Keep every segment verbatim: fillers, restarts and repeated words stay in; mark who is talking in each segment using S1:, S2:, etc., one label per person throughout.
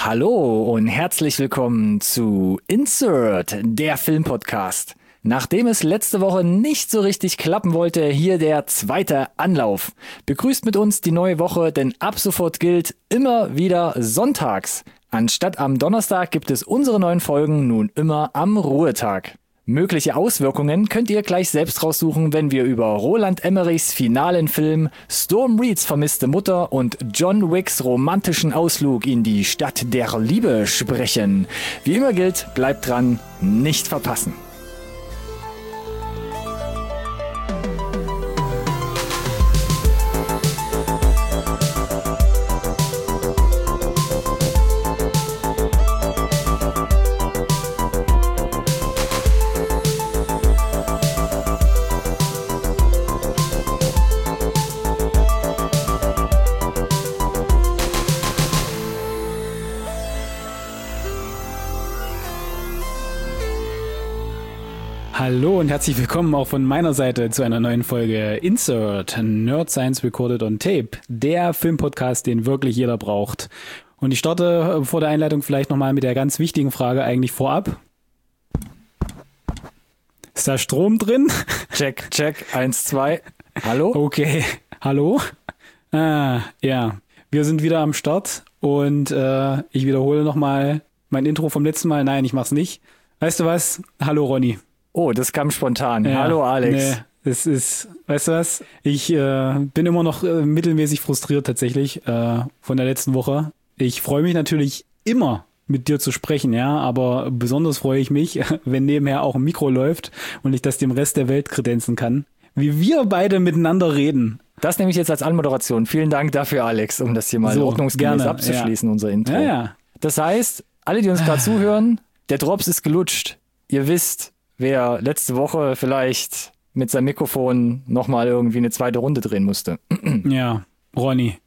S1: Hallo und herzlich willkommen zu Insert, der Filmpodcast. Nachdem es letzte Woche nicht so richtig klappen wollte, hier der zweite Anlauf. Begrüßt mit uns die neue Woche, denn ab sofort gilt immer wieder sonntags. Anstatt am Donnerstag gibt es unsere neuen Folgen nun immer am Ruhetag. Mögliche Auswirkungen könnt ihr gleich selbst raussuchen, wenn wir über Roland Emmerichs finalen Film, Storm Reeds vermisste Mutter und John Wicks romantischen Ausflug in die Stadt der Liebe sprechen. Wie immer gilt, bleibt dran, nicht verpassen.
S2: Hallo und herzlich willkommen auch von meiner Seite zu einer neuen Folge Insert, Nerd Science Recorded on Tape, der Filmpodcast, den wirklich jeder braucht. Und ich starte vor der Einleitung vielleicht nochmal mit der ganz wichtigen Frage eigentlich vorab. Ist da Strom drin?
S1: Check, check, eins, zwei. Hallo?
S2: Okay, hallo? Ah, ja, wir sind wieder am Start und äh, ich wiederhole nochmal mein Intro vom letzten Mal. Nein, ich mach's nicht. Weißt du was? Hallo Ronny.
S1: Oh, das kam spontan.
S2: Ja,
S1: Hallo Alex.
S2: Nee, das ist, weißt du was? Ich äh, bin immer noch äh, mittelmäßig frustriert tatsächlich äh, von der letzten Woche. Ich freue mich natürlich immer, mit dir zu sprechen, ja, aber besonders freue ich mich, wenn nebenher auch ein Mikro läuft und ich das dem Rest der Welt kredenzen kann, wie wir beide miteinander reden.
S1: Das nehme ich jetzt als Anmoderation. Vielen Dank dafür, Alex, um das hier mal
S2: So,
S1: ordnungsgemäß
S2: gerne,
S1: abzuschließen,
S2: ja.
S1: unser Intro.
S2: Ja, ja.
S1: Das heißt, alle, die uns gerade zuhören, der Drops ist gelutscht. Ihr wisst, wer letzte Woche vielleicht mit seinem Mikrofon nochmal irgendwie eine zweite Runde drehen musste.
S2: Ja, Ronny.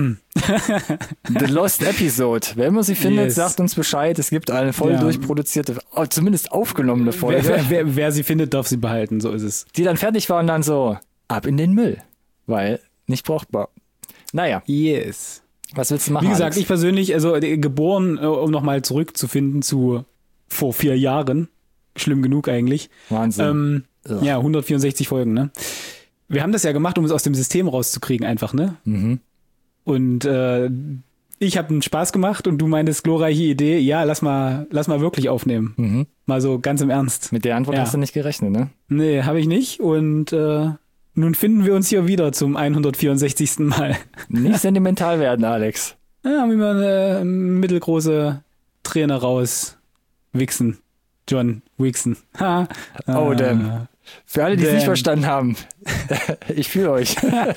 S1: The Lost Episode. Wer immer sie findet,
S2: Yes.
S1: sagt uns Bescheid. Es gibt eine voll
S2: Ja.
S1: durchproduzierte, oh, zumindest aufgenommene Folge,
S2: Wer, wer, wer, wer sie findet, darf sie behalten, so ist es.
S1: die dann fertig war und dann so, ab in den Müll. Weil nicht brauchbar. Naja,
S2: Yes.
S1: was willst du machen,
S2: Wie gesagt,
S1: Alex?
S2: ich persönlich, also äh, geboren, äh, um nochmal zurückzufinden zu vor vier Jahren. Schlimm genug eigentlich.
S1: Wahnsinn.
S2: Ähm,
S1: Ugh.
S2: ja, hundertvierundsechzig Folgen, ne? Wir haben das ja gemacht, um es aus dem System rauszukriegen einfach, ne?
S1: Mhm.
S2: Und äh, ich habe einen Spaß gemacht und du meintest, glorreiche Idee, ja, lass mal, lass mal wirklich aufnehmen.
S1: Mhm.
S2: Mal so ganz im Ernst.
S1: Mit der Antwort
S2: Ja.
S1: hast du nicht gerechnet, ne?
S2: Nee, habe ich nicht. Und äh, nun finden wir uns hier wieder zum hundertvierundsechzigsten Mal.
S1: Nicht sentimental werden, Alex.
S2: Ja, haben wir mal eine mittelgroße Träne raus. Wichsen. John Wixon. Ha.
S1: Oh,
S2: Ah.
S1: damn. Für alle, die es
S2: Damn.
S1: nicht verstanden haben, ich fühle euch.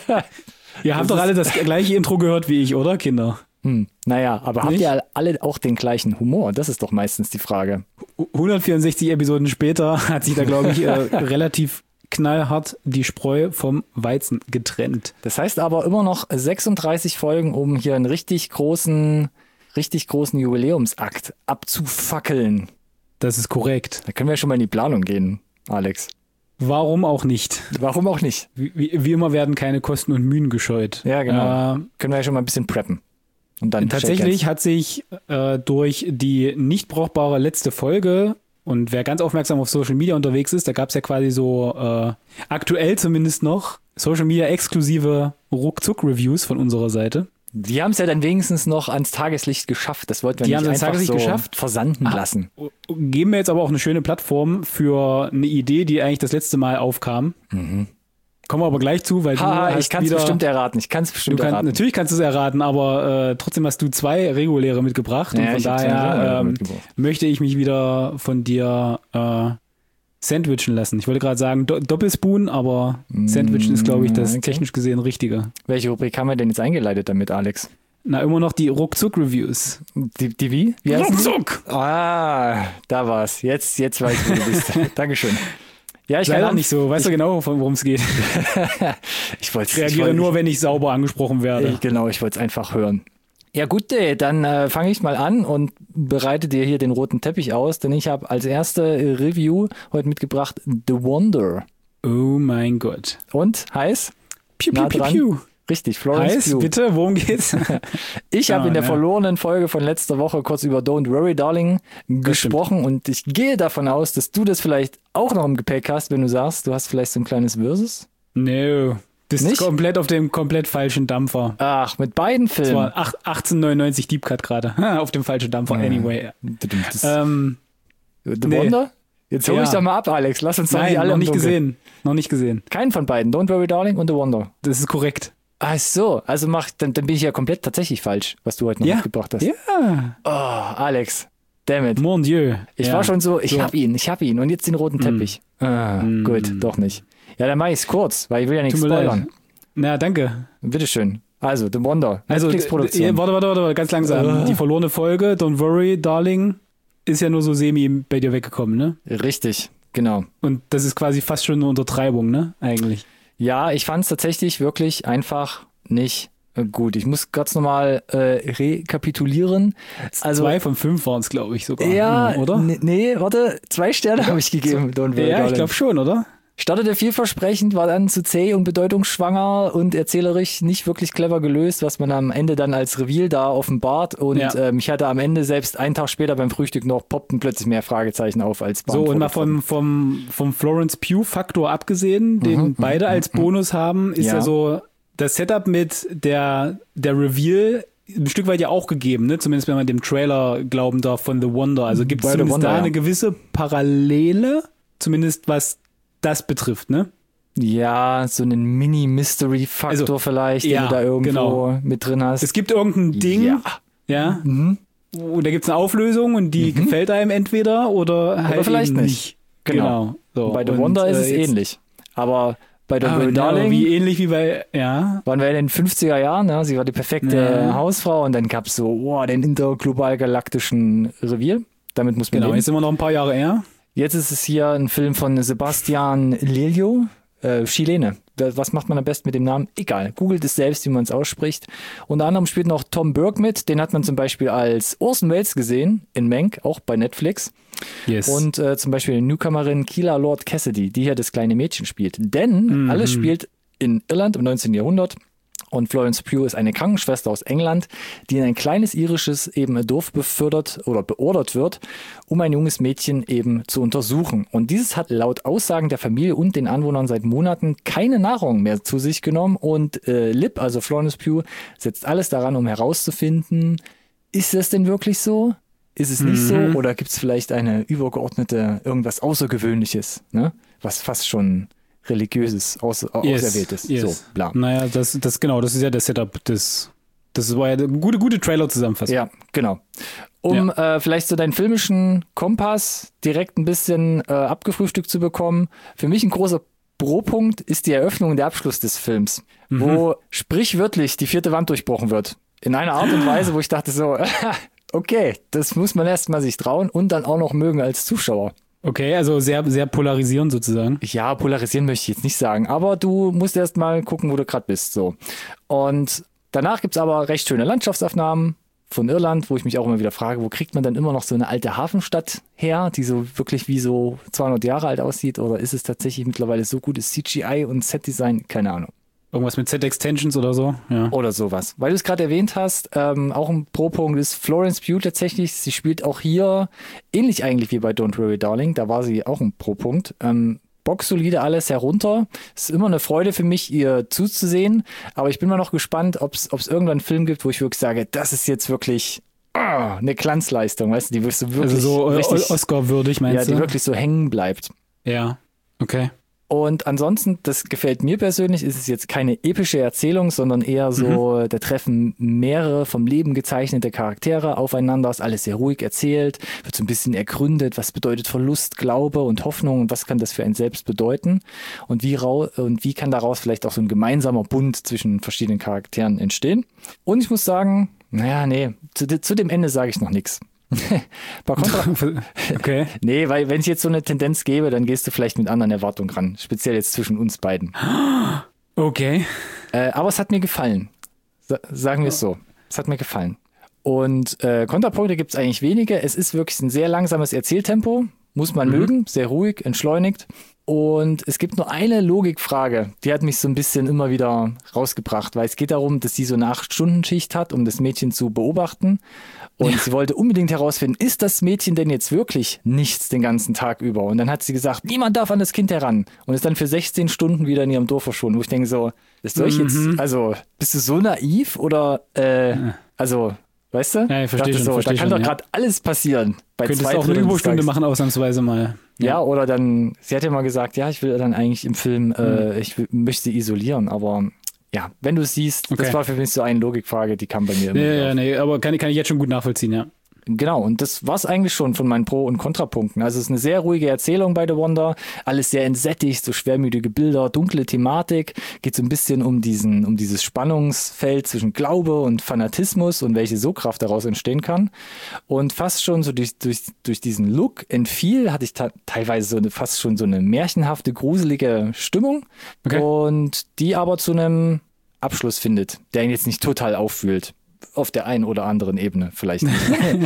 S2: Ihr habt doch alle das gleiche Intro gehört wie ich, oder, Kinder?
S1: Hm. Naja, aber habt
S2: Nicht?
S1: ihr alle auch den gleichen Humor? Das ist doch meistens die Frage.
S2: hundertvierundsechzig Episoden später hat sich da, glaube ich, äh, relativ knallhart die Spreu vom Weizen getrennt.
S1: Das heißt aber immer noch sechsunddreißig Folgen, um hier einen richtig großen, richtig großen Jubiläumsakt abzufackeln.
S2: Das ist korrekt.
S1: Da können wir schon mal in die Planung gehen, Alex.
S2: Warum auch nicht?
S1: Warum auch nicht?
S2: Wie, wie, wie immer werden keine Kosten und Mühen gescheut.
S1: Ja, genau.
S2: Äh,
S1: Können wir ja schon mal ein bisschen preppen. Und dann
S2: Tatsächlich hat sich äh, durch die nicht brauchbare letzte Folge, und wer ganz aufmerksam auf Social Media unterwegs ist, da gab es ja quasi so äh, aktuell zumindest noch Social Media exklusive Ruckzuck-Reviews von unserer Seite.
S1: Die haben es ja dann wenigstens noch ans Tageslicht geschafft. Das wollten wir
S2: Die
S1: nicht
S2: haben es ans
S1: einfach
S2: Tageslicht
S1: so
S2: geschafft?
S1: versanden
S2: Ah.
S1: lassen.
S2: Geben wir jetzt aber auch eine schöne Plattform für eine Idee, die eigentlich das letzte Mal aufkam.
S1: Mhm.
S2: Kommen wir aber gleich zu, weil
S1: Haha,
S2: du hast
S1: ich kann es
S2: wieder,
S1: bestimmt erraten. Ich kann es
S2: du
S1: bestimmt
S2: kann,
S1: erraten.
S2: natürlich kannst du es erraten, aber äh, trotzdem hast du zwei reguläre mitgebracht
S1: Ja,
S2: und von
S1: ich hab zwei
S2: daher
S1: reguläre
S2: ähm,
S1: mitgebracht.
S2: möchte ich mich wieder von dir äh, sandwichen lassen. Ich wollte gerade sagen Do- Doppelspoon, aber Sandwichen ist, glaube ich, das
S1: okay.
S2: technisch gesehen Richtige.
S1: Welche Rubrik haben wir denn jetzt eingeleitet damit, Alex?
S2: Na, immer noch die Ruckzuck-Reviews.
S1: Die, die wie? wie heißen die?
S2: Ruckzuck!
S1: Ah, da war's. Jetzt, jetzt weiß ich, wo du bist. Dankeschön. Ja, ich
S2: Sei
S1: kann
S2: doch nicht so. Weißt du genau, worum es geht?
S1: Ich wollte
S2: Ich reagiere nur, wenn ich sauber angesprochen werde.
S1: Ich, genau, ich wollte es einfach hören. Ja gut, äh, dann äh, fange ich mal an und bereite dir hier den roten Teppich aus, denn ich habe als erste äh, Review heute mitgebracht The Wonder.
S2: Oh mein Gott.
S1: Und heiß?
S2: Piu,
S1: Nah
S2: piu, piu,
S1: dran?
S2: piu.
S1: Richtig, Florence
S2: Heiß,
S1: Pugh.
S2: bitte, worum geht's?
S1: Ich habe
S2: Ja,
S1: in der
S2: ja.
S1: verlorenen Folge von letzter Woche kurz über Don't Worry Darling gesprochen und ich gehe davon aus, dass du das vielleicht auch noch im Gepäck hast, wenn du sagst, du hast vielleicht so ein kleines Versus.
S2: No, das
S1: Nicht?
S2: ist komplett auf dem komplett falschen Dampfer.
S1: Ach, mit beiden
S2: Das
S1: Filmen.
S2: war ach- achtzehnhundertneunundneunzig Deep Cut gerade. Auf dem falschen Dampfer, anyway.
S1: Das,
S2: Ähm,
S1: The
S2: nee.
S1: Wonder? Jetzt hol
S2: Ja.
S1: ich doch mal ab, Alex. Lass uns doch
S2: nein,
S1: nicht alle
S2: noch
S1: im
S2: nicht
S1: Dunkeln.
S2: gesehen. Noch nicht gesehen.
S1: Keinen von beiden. Don't Worry Darling und The Wonder.
S2: Das ist korrekt.
S1: Ach so, also mach, dann, dann bin ich ja komplett tatsächlich falsch, was du heute noch
S2: Ja.
S1: mitgebracht hast.
S2: Ja,
S1: Oh, Alex. Damn it.
S2: mon Dieu.
S1: Ich
S2: ja.
S1: war schon so, ich
S2: So.
S1: hab ihn, ich hab ihn. Und jetzt den roten Teppich. Ah, gut, doch nicht. Ja, dann mach ich's kurz, weil ich will ja nichts
S2: Tut mir leid.
S1: spoilern.
S2: Na, danke.
S1: Bitteschön. Also, The Wonder.
S2: Also,
S1: Netflix-Produktion.
S2: äh, warte, warte, warte, ganz langsam.
S1: Äh.
S2: Die verlorene Folge, Don't Worry, Darling, ist ja nur so semi bei dir weggekommen, ne?
S1: Richtig, genau.
S2: Und das ist quasi fast schon eine Untertreibung, ne? Eigentlich.
S1: Ja, ich fand's tatsächlich wirklich einfach nicht äh, gut. Ich muss kurz nochmal äh, rekapitulieren. Also,
S2: Zwei von fünf waren es, glaube ich, sogar.
S1: ja,
S2: Hm, oder?
S1: n- nee, warte, zwei Sterne habe ich gegeben. Don't Worry
S2: Ja, ich
S1: Darling.
S2: glaube schon, oder?
S1: Startete vielversprechend, war dann zu zäh und bedeutungsschwanger und erzählerisch nicht wirklich clever gelöst, was man am Ende dann als Reveal da offenbart. Und
S2: Ja.
S1: ähm, ich hatte am Ende selbst einen Tag später beim Frühstück noch, poppten plötzlich mehr Fragezeichen auf als
S2: So, und mal
S1: beantwortet
S2: vom, vom, vom Florence Pugh-Faktor abgesehen, den beide als Bonus haben, ist ja.
S1: Ja.
S2: so das Setup mit der, der Reveal ein Stück weit ja auch gegeben, ne? Zumindest wenn man dem Trailer glauben darf von The Wonder. Also gibt es
S1: Bei The
S2: zumindest
S1: Wonder,
S2: da
S1: ja.
S2: eine gewisse Parallele, zumindest was das betrifft, ne?
S1: Ja, so einen Mini-Mystery-Faktor
S2: Also,
S1: vielleicht,
S2: ja,
S1: den du da irgendwo
S2: genau.
S1: mit drin hast.
S2: Es gibt irgendein Ding,
S1: Ja.
S2: ja,
S1: Mhm.
S2: und da gibt es eine Auflösung und die gefällt einem entweder oder halt
S1: vielleicht
S2: eben
S1: nicht. Genau.
S2: So,
S1: Bei The
S2: und,
S1: Wonder ist
S2: äh,
S1: es
S2: jetzt-
S1: ähnlich. Aber bei Don't
S2: Ah,
S1: Worry
S2: ja,
S1: Darling
S2: wie ähnlich wie bei, ja,
S1: waren wir in den fünfziger Jahren, ne? Sie war die perfekte
S2: Ja.
S1: Hausfrau und dann gab's so, wow, den interglobal galaktischen Reveal. Damit muss man
S2: genau,
S1: leben.
S2: jetzt sind wir noch ein paar Jahre eher.
S1: Jetzt ist es hier ein Film von Sebastian Lelio, äh, Chilene. Was macht man am besten mit dem Namen? Egal. Googelt es selbst, wie man es ausspricht. Unter anderem spielt noch Tom Burke mit. Den hat man zum Beispiel als Orson Welles gesehen in Mank, auch bei Netflix.
S2: Yes.
S1: Und äh, zum Beispiel die Newcomerin Keela Lord Cassidy, die hier das kleine Mädchen spielt. Denn alles spielt in Irland im neunzehnten Jahrhundert. Und Florence Pugh ist eine Krankenschwester aus England, die in ein kleines irisches eben Dorf befördert oder beordert wird, um ein junges Mädchen eben zu untersuchen. Und dieses hat laut Aussagen der Familie und den Anwohnern seit Monaten keine Nahrung mehr zu sich genommen. Und äh, Lip, also Florence Pugh, setzt alles daran, um herauszufinden, ist das denn wirklich so? Ist es nicht so? Oder gibt es vielleicht eine übergeordnete, irgendwas Außergewöhnliches, ne? Was fast schon religiöses, aus, auserwähltes.
S2: yes.
S1: So, bla.
S2: Naja, das, das, genau, das ist ja das Setup des, das war ja eine gute, gute Trailer-Zusammenfassung.
S1: Ja, genau. Um äh, vielleicht so deinen filmischen Kompass direkt ein bisschen äh, abgefrühstückt zu bekommen, für mich ein großer Pro-Punkt ist die Eröffnung und der Abschluss des Films,
S2: Mhm.
S1: wo sprichwörtlich die vierte Wand durchbrochen wird. In einer Art und Weise, wo ich dachte so, okay, das muss man erst mal sich trauen und dann auch noch mögen als Zuschauer.
S2: Okay, also sehr, sehr polarisierend sozusagen.
S1: Ja, polarisieren möchte ich jetzt nicht sagen, aber du musst erst mal gucken, wo du gerade bist. So. Und danach gibt's aber recht schöne Landschaftsaufnahmen von Irland, wo ich mich auch immer wieder frage, wo kriegt man dann immer noch so eine alte Hafenstadt her, die so wirklich wie so zweihundert Jahre alt aussieht? Oder ist es tatsächlich mittlerweile so gutes C G I und Set-Design? Keine Ahnung.
S2: Irgendwas mit Z-Extensions oder so, ja.
S1: Oder sowas. Weil du es gerade erwähnt hast, ähm, auch ein Pro-Punkt ist Florence Pugh tatsächlich. Sie spielt auch hier ähnlich eigentlich wie bei Don't Worry Darling. Da war sie auch ein Pro-Punkt. Ähm, boxsolide alles herunter. Es ist immer eine Freude für mich, ihr zuzusehen. Aber ich bin mal noch gespannt, ob es irgendwann einen Film gibt, wo ich wirklich sage, das ist jetzt wirklich ah, eine Glanzleistung, weißt du, die wirklich so wirklich
S2: Also so äh,
S1: richtig,
S2: Oscar-würdig, meinst
S1: ja, die
S2: du?
S1: wirklich so hängen bleibt.
S2: Ja, okay.
S1: Und ansonsten, das gefällt mir persönlich, ist es jetzt keine epische Erzählung, sondern eher so, mhm. da treffen mehrere vom Leben gezeichnete Charaktere aufeinander, ist alles sehr ruhig erzählt, wird so ein bisschen ergründet, was bedeutet Verlust, Glaube und Hoffnung und was kann das für einen selbst bedeuten und wie, rau und wie kann daraus vielleicht auch so ein gemeinsamer Bund zwischen verschiedenen Charakteren entstehen. Und ich muss sagen, naja, nee, zu, zu dem Ende sage ich noch nichts.
S2: Okay.
S1: Nee, weil wenn ich jetzt so eine Tendenz gebe, dann gehst du vielleicht mit anderen Erwartungen ran. Speziell jetzt zwischen uns beiden.
S2: Okay.
S1: Äh, aber es hat mir gefallen. Sa sagen wir es so. Es hat mir gefallen. Und äh, Kontrapunkte gibt es eigentlich wenige. Es ist wirklich ein sehr langsames Erzähltempo, muss man mhm. mögen, sehr ruhig, entschleunigt. Und es gibt nur eine Logikfrage, die hat mich so ein bisschen immer wieder rausgebracht, weil es geht darum, dass sie so eine acht-Stunden-Schicht hat, um das Mädchen zu beobachten. Und ja. sie wollte unbedingt herausfinden, ist das Mädchen denn jetzt wirklich nichts den ganzen Tag über? Und dann hat sie gesagt, niemand darf an das Kind heran. Und ist dann für sechzehn Stunden wieder in ihrem Dorf verschwunden. Wo ich denke so, das soll ich jetzt, mhm. also bist du so naiv oder, äh, ja. also... Weißt du?
S2: Ja, ich verstehe schon,
S1: so,
S2: versteh
S1: da kann
S2: schon,
S1: doch gerade ja. alles passieren. Bei
S2: Könntest
S1: zwei
S2: auch eine Überstunde machen, ausnahmsweise mal.
S1: Ja. ja, oder dann, sie hat ja mal gesagt, ja, ich will dann eigentlich im Film, mhm. äh, ich will, möchte sie isolieren, aber ja, wenn du es siehst, okay. das war für mich so eine Logikfrage, die kam bei mir immer
S2: Ja, ja, nee, aber kann, kann ich jetzt schon gut nachvollziehen, ja.
S1: Genau, und das war es eigentlich schon von meinen Pro- und Kontrapunkten. Also es ist eine sehr ruhige Erzählung bei The Wonder, alles sehr entsättigt, so schwermütige Bilder, dunkle Thematik, geht so ein bisschen um diesen, um dieses Spannungsfeld zwischen Glaube und Fanatismus und welche Sogkraft daraus entstehen kann. Und fast schon so durch, durch, durch diesen Look entfiel, hatte ich ta- teilweise so eine, fast schon so eine märchenhafte, gruselige Stimmung. Okay. Und die aber zu einem Abschluss findet, der ihn jetzt nicht total auffühlt. Auf der einen oder anderen Ebene vielleicht nicht.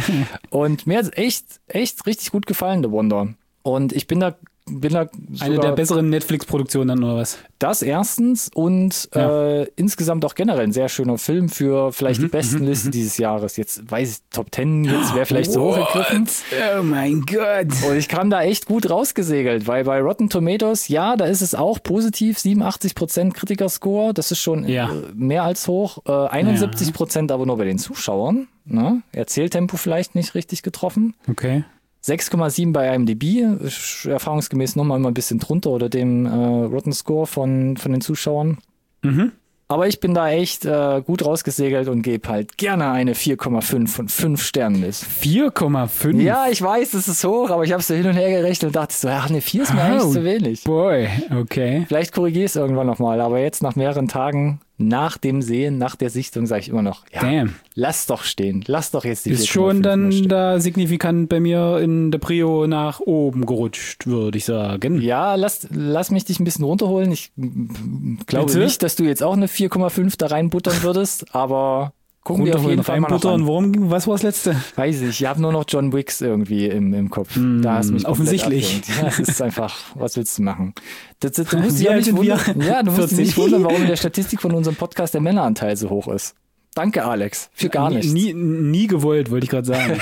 S1: Und mir hat es echt, echt richtig gut gefallen, The Wonder. Und ich bin da, bin da
S2: eine der besseren Netflix-Produktionen dann, oder was?
S1: Das erstens und ja. äh, insgesamt auch generell ein sehr schöner Film für vielleicht mhm, die besten Listen mhm. dieses Jahres. Jetzt weiß ich, Top Ten jetzt wäre vielleicht zu hoch gegriffen.
S2: Oh mein Gott.
S1: Und ich kam da echt gut rausgesegelt, weil bei Rotten Tomatoes, ja, da ist es auch positiv, siebenundachtzig Prozent Kritikerscore, das ist schon ja. äh, mehr als hoch, äh, einundsiebzig Prozent ja. aber nur bei den Zuschauern. Ne? Erzähltempo vielleicht nicht richtig getroffen.
S2: Okay.
S1: sechs Komma sieben bei IMDb, erfahrungsgemäß nochmal immer ein bisschen drunter oder dem äh, Rotten Score von, von den Zuschauern. Mhm. Aber ich bin da echt äh, gut rausgesegelt und gebe halt gerne eine vier Komma fünf von fünf Sternen mit.
S2: vier Komma fünf?
S1: Ja, ich weiß, das ist hoch, aber ich habe so hin und her gerechnet und dachte so, ach ne, vier ist mir oh, eigentlich zu wenig.
S2: Boy, okay.
S1: Vielleicht korrigiere ich es irgendwann nochmal, aber jetzt nach mehreren Tagen nach dem Sehen, nach der Sichtung sage ich immer noch, ja,
S2: Damn.
S1: lass doch stehen, lass doch jetzt die
S2: Ist schon dann da signifikant bei mir in der Prio nach oben gerutscht, würde ich sagen.
S1: Ja, lass, lass mich dich ein bisschen runterholen. Ich glaube Bitte? nicht, dass du jetzt auch eine vier Komma fünf da reinbuttern würdest, aber gucken wir auf jeden Fall mal noch an.
S2: Worum, was war das letzte?
S1: Weiß ich, ich habe nur noch John Wicks irgendwie im, im Kopf.
S2: Mm, da hast mich offensichtlich.
S1: Ja, das ist einfach, was willst du machen? Das, das, du musst dich ja nicht wundern, ja, du musst dich nicht wundern, warum in der Statistik von unserem Podcast der Männeranteil so hoch ist. Danke, Alex, für gar nichts.
S2: Nie, nie gewollt, wollte ich gerade sagen.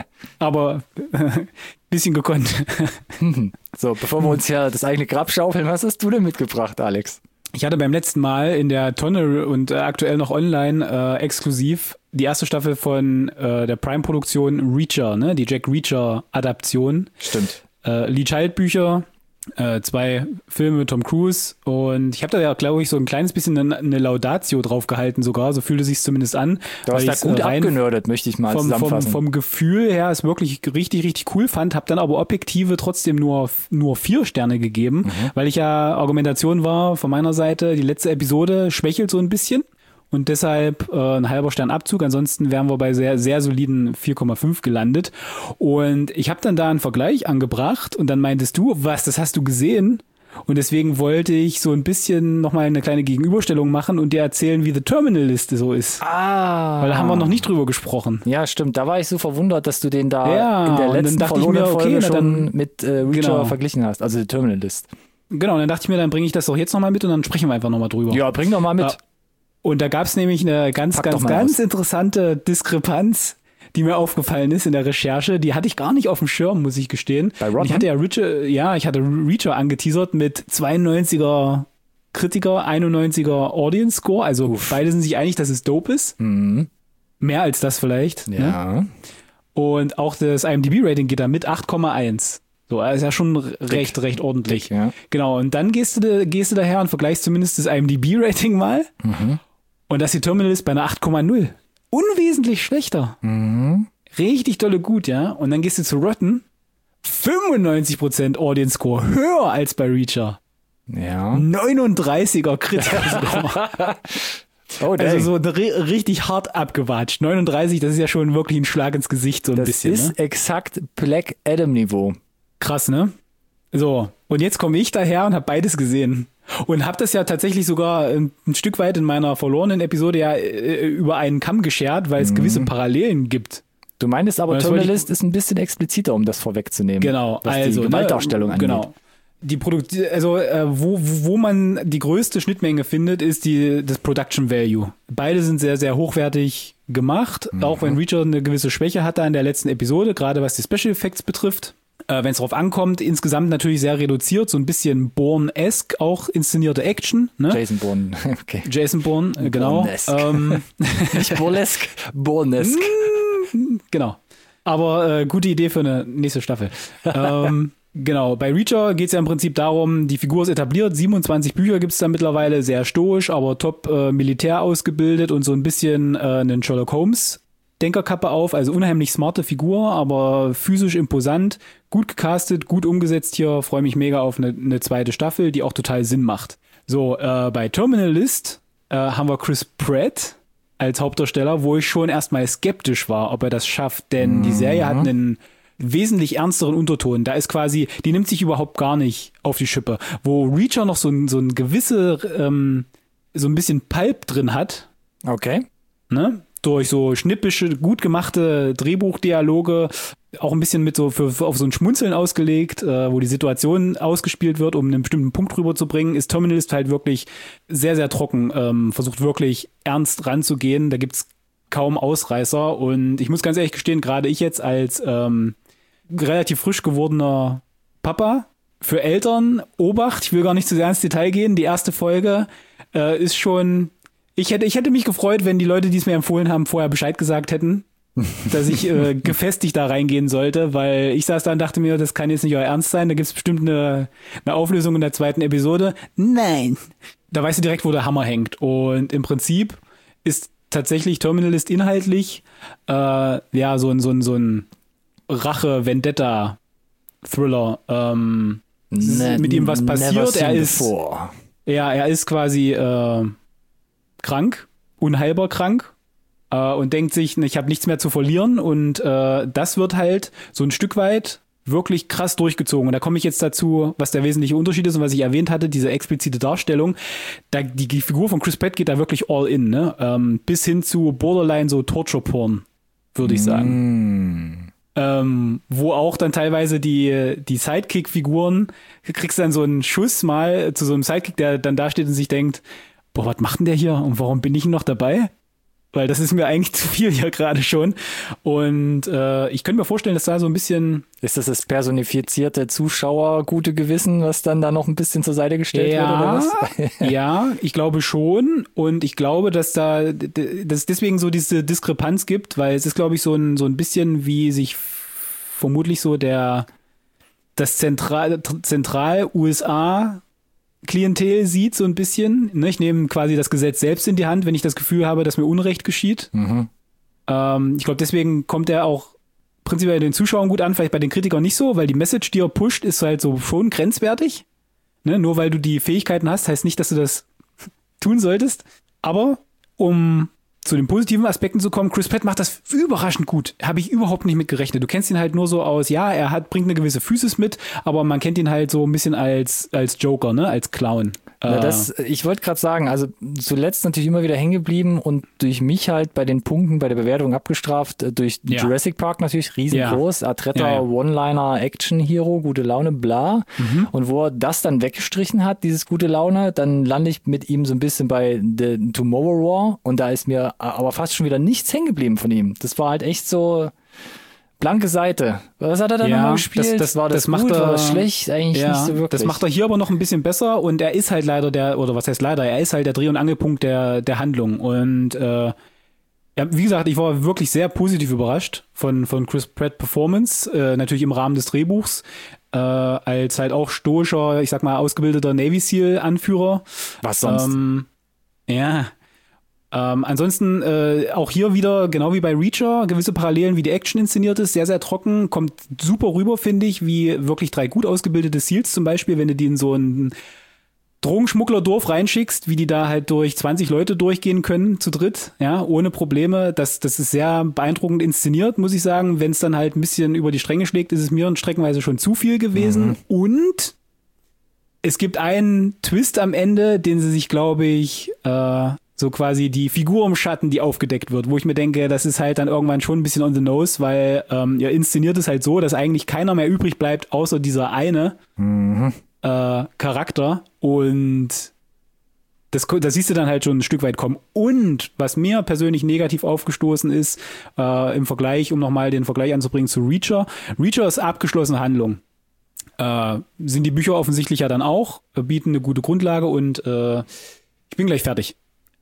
S2: Aber bisschen gekonnt.
S1: So, bevor wir uns ja das eigene Grab schaufeln, was hast du denn mitgebracht, Alex?
S2: Ich hatte beim letzten Mal in der Tonne und äh, aktuell noch online äh, exklusiv die erste Staffel von äh, der Prime-Produktion Reacher, ne? Die Jack Reacher-Adaption.
S1: Stimmt.
S2: Äh, Lee Child-Bücher, äh, zwei Filme mit Tom Cruise und ich habe da ja, glaube ich, so ein kleines bisschen eine, eine Laudatio drauf gehalten sogar, so fühlte sich zumindest an.
S1: Du hast da gut abgenördet, möchte ich mal
S2: vom,
S1: zusammenfassen.
S2: Vom, vom Gefühl her es wirklich richtig, richtig cool fand, habe dann aber objektive trotzdem nur, nur vier Sterne gegeben, mhm. weil ich ja Argumentation war von meiner Seite, die letzte Episode schwächelt so ein bisschen. Und deshalb äh, ein halber Stern Abzug. Ansonsten wären wir bei sehr, sehr soliden vier Komma fünf gelandet. Und ich habe dann da einen Vergleich angebracht und dann meintest du, was, das hast du gesehen? Und deswegen wollte ich so ein bisschen nochmal eine kleine Gegenüberstellung machen und dir erzählen, wie The Terminal-Liste so ist.
S1: Ah.
S2: Weil da haben wir noch nicht drüber gesprochen.
S1: Ja, stimmt. Da war ich so verwundert, dass du den da
S2: ja,
S1: in der letzten verlorenen Folge
S2: okay,
S1: schon
S2: dann,
S1: mit äh, Reacher
S2: genau.
S1: verglichen hast. Also The Terminal-List.
S2: Genau, und dann dachte ich mir, dann bringe ich das doch jetzt nochmal mit und dann sprechen wir einfach nochmal drüber.
S1: Ja, bring doch mal mit.
S2: Ja. Und da gab es nämlich eine ganz, Pack ganz, ganz aus. interessante Diskrepanz, die mir aufgefallen ist in der Recherche. Die hatte ich gar nicht auf dem Schirm, muss ich gestehen.
S1: Bei Rotten?
S2: Ich hatte ja Reacher, ja, ich hatte Reacher angeteasert mit zweiundneunziger Kritiker, einundneunziger Audience Score. Also Uff. beide sind sich einig, dass es dope ist.
S1: Mhm.
S2: Mehr als das vielleicht.
S1: Ja.
S2: Ne? Und auch das IMDb-Rating geht da mit acht Komma eins. So, ist ja schon recht, recht ordentlich.
S1: Dick, ja.
S2: Genau, und dann gehst du, gehst du daher und vergleichst zumindest das IMDb-Rating mal. Mhm. Und das die Terminal ist bei einer acht Komma null. Unwesentlich schlechter.
S1: Mhm.
S2: Richtig dolle gut, ja. Und dann gehst du zu Rotten. fünfundneunzig Prozent Audience Score. Höher als bei Reacher.
S1: Ja.
S2: neununddreißiger Kritiker-Score.
S1: Oh,
S2: also so r- richtig hart abgewatscht. neununddreißig, das ist ja schon wirklich ein Schlag ins Gesicht, so ein
S1: das
S2: bisschen.
S1: Das ist
S2: ne?
S1: exakt Black Adam-Niveau.
S2: Krass, ne? So, und jetzt komme ich daher und habe beides gesehen. Und habe das ja tatsächlich sogar ein, ein Stück weit in meiner verlorenen Episode ja äh, über einen Kamm geschert, weil es mhm. gewisse Parallelen gibt.
S1: Du meinst aber,
S2: Das
S1: Terminal
S2: wollte ich-
S1: List ist ein bisschen expliziter, um das vorwegzunehmen.
S2: Genau,
S1: was
S2: also
S1: die Gewaltdarstellung
S2: ne,
S1: angeht.
S2: Genau. Die Produkt also äh, wo, wo man die größte Schnittmenge findet, ist die das Production Value. Beide sind sehr, sehr hochwertig gemacht,
S1: Mhm.
S2: auch wenn Reacher eine gewisse Schwäche hatte in der letzten Episode, gerade was die Special Effects betrifft. Äh, wenn es darauf ankommt, insgesamt natürlich sehr reduziert, so ein bisschen Bourne-esque, auch inszenierte Action. Ne?
S1: Jason Bourne, okay.
S2: Jason Bourne, äh, genau.
S1: Bourne-esque.
S2: Ähm,
S1: Nicht Burlesque, Bournesque.
S2: Genau. Aber äh, gute Idee für eine nächste Staffel. ähm, genau, bei Reacher geht es ja im Prinzip darum, die Figur ist etabliert, siebenundzwanzig Bücher gibt es da mittlerweile, sehr stoisch, aber top äh, Militär ausgebildet und so ein bisschen äh, einen Sherlock Holmes Denkerkappe auf, also unheimlich smarte Figur, aber physisch imposant, gut gecastet, gut umgesetzt hier, freue mich mega auf eine, eine zweite Staffel, die auch total Sinn macht. So, äh, bei Terminal List äh, haben wir Chris Pratt als Hauptdarsteller, wo ich schon erstmal skeptisch war, ob er das schafft, denn die Serie hat einen wesentlich ernsteren Unterton. Da ist quasi, die nimmt sich überhaupt gar nicht auf die Schippe. Wo Reacher noch so ein, so ein gewisse, ähm, so ein bisschen Pulp drin hat,
S1: Okay.
S2: ne? Durch so schnippische, gut gemachte Drehbuchdialoge, auch ein bisschen mit so für, für auf so ein Schmunzeln ausgelegt, äh, wo die Situation ausgespielt wird, um einen bestimmten Punkt rüberzubringen, ist Terminal List halt wirklich sehr, sehr trocken, ähm, versucht wirklich ernst ranzugehen. Da gibt's kaum Ausreißer und ich muss ganz ehrlich gestehen, gerade ich jetzt als ähm, relativ frisch gewordener Papa, für Eltern, Obacht, ich will gar nicht zu sehr ins Detail gehen, die erste Folge äh, ist schon, ich hätte, ich hätte mich gefreut, wenn die Leute, die es mir empfohlen haben, vorher Bescheid gesagt hätten, dass ich äh, gefestigt da reingehen sollte, weil ich saß da und dachte mir, das kann jetzt nicht euer Ernst sein, da gibt's bestimmt eine, eine Auflösung in der zweiten Episode. Nein. Da weißt du direkt, wo der Hammer hängt. Und im Prinzip ist tatsächlich Terminal List inhaltlich äh, ja so ein, so ein, so ein Rache-Vendetta-Thriller. Ähm,
S1: Ne-
S2: mit ihm was
S1: never
S2: passiert.
S1: seen
S2: Er ist,
S1: before.
S2: ja, er ist quasi äh, krank, unheilbar krank äh, und denkt sich, ich habe nichts mehr zu verlieren und äh, das wird halt so ein Stück weit wirklich krass durchgezogen. Und da komme ich jetzt dazu, was der wesentliche Unterschied ist und was ich erwähnt hatte, diese explizite Darstellung. Da, die, die Figur von Chris Pratt geht da wirklich all in, ne? Ähm, bis hin zu Borderline so Torture-Porn, würde ich sagen.
S1: Mm.
S2: Ähm, wo auch dann teilweise die, die Sidekick-Figuren, du kriegst dann so einen Schuss mal zu so einem Sidekick, der dann da steht und sich denkt, boah, was macht denn der hier und warum bin ich noch dabei? Weil das ist mir eigentlich zu viel hier gerade schon. Und äh, ich könnte mir vorstellen, dass da so ein bisschen
S1: Ist das das personifizierte Zuschauer gute Gewissen, was dann da noch ein bisschen zur Seite gestellt wird oder was?
S2: ja, ich glaube schon. Und ich glaube, dass da dass es deswegen so diese Diskrepanz gibt, weil es ist, glaube ich, so ein, so ein bisschen wie sich vermutlich so der das Zentral, Zentral-U S A Klientel sieht, so ein bisschen. Ne? Ich nehme quasi das Gesetz selbst in die Hand, wenn ich das Gefühl habe, dass mir Unrecht geschieht.
S1: Mhm.
S2: Ähm, ich glaube, deswegen kommt er auch prinzipiell den Zuschauern gut an, vielleicht bei den Kritikern nicht so, weil die Message, die er pusht, ist halt so schon grenzwertig. Ne? Nur weil du die Fähigkeiten hast, heißt nicht, dass du das tun solltest. Aber um zu den positiven Aspekten zu kommen, Chris Pratt macht das überraschend gut. Habe ich überhaupt nicht mit gerechnet. Du kennst ihn halt nur so aus, ja, er hat bringt eine gewisse Physis mit, aber man kennt ihn halt so ein bisschen als als Joker, ne, als Clown.
S1: Ja, das, ich wollte gerade sagen, also zuletzt natürlich immer wieder hängen geblieben und durch mich halt bei den Punkten, bei der Bewertung abgestraft, äh, durch
S2: Ja.
S1: Jurassic Park natürlich riesengroß, Artretta,
S2: Ja, ja.
S1: One-Liner, Action-Hero, gute Laune, bla.
S2: Mhm.
S1: Und wo er das dann weggestrichen hat, dieses gute Laune, dann lande ich mit ihm so ein bisschen bei The Tomorrow War und da ist mir aber fast schon wieder nichts hängen geblieben von ihm. Das war halt echt so blanke Seite. Was hat er da
S2: Ja,
S1: nochmal gespielt?
S2: das- das-
S1: war das,
S2: das macht
S1: gut,
S2: er-
S1: war das schlecht? Eigentlich
S2: Ja,
S1: nicht so wirklich.
S2: das macht er hier aber noch ein bisschen besser und er ist halt leider der, oder was heißt leider, er ist halt der Dreh- und Angelpunkt der, der Handlung und äh, ja, wie gesagt, ich war wirklich sehr positiv überrascht von, von Chris Pratt Performance, äh, natürlich im Rahmen des Drehbuchs, äh, als halt auch stoischer, ich sag mal, ausgebildeter Navy SEAL Anführer.
S1: Was sonst?
S2: Ähm, ja. Ähm, ansonsten äh, auch hier wieder, genau wie bei Reacher, gewisse Parallelen, wie die Action inszeniert ist, sehr, sehr trocken, kommt super rüber, finde ich, wie wirklich drei gut ausgebildete SEALs zum Beispiel, wenn du die in so ein Drogenschmuggler-Dorf reinschickst, wie die da halt durch zwanzig Leute durchgehen können, zu dritt, ja, ohne Probleme. Das, das ist sehr beeindruckend inszeniert, muss ich sagen. Wenn es dann halt ein bisschen über die Stränge schlägt, ist es mir streckenweise schon zu viel gewesen.
S1: Mhm.
S2: Und es gibt einen Twist am Ende, den sie sich, glaube ich, äh, so quasi die Figur im Schatten, die aufgedeckt wird, wo ich mir denke, das ist halt dann irgendwann schon ein bisschen on the nose, weil ähm, ihr inszeniert es halt so, dass eigentlich keiner mehr übrig bleibt, außer dieser eine mhm. äh, Charakter und das, das siehst du dann halt schon ein Stück weit kommen. Und was mir persönlich negativ aufgestoßen ist, äh, im Vergleich, um nochmal den Vergleich anzubringen zu Reacher, Reacher ist abgeschlossene Handlung. Äh, sind die Bücher offensichtlich ja dann auch, äh, bieten eine gute Grundlage und äh, ich bin gleich fertig.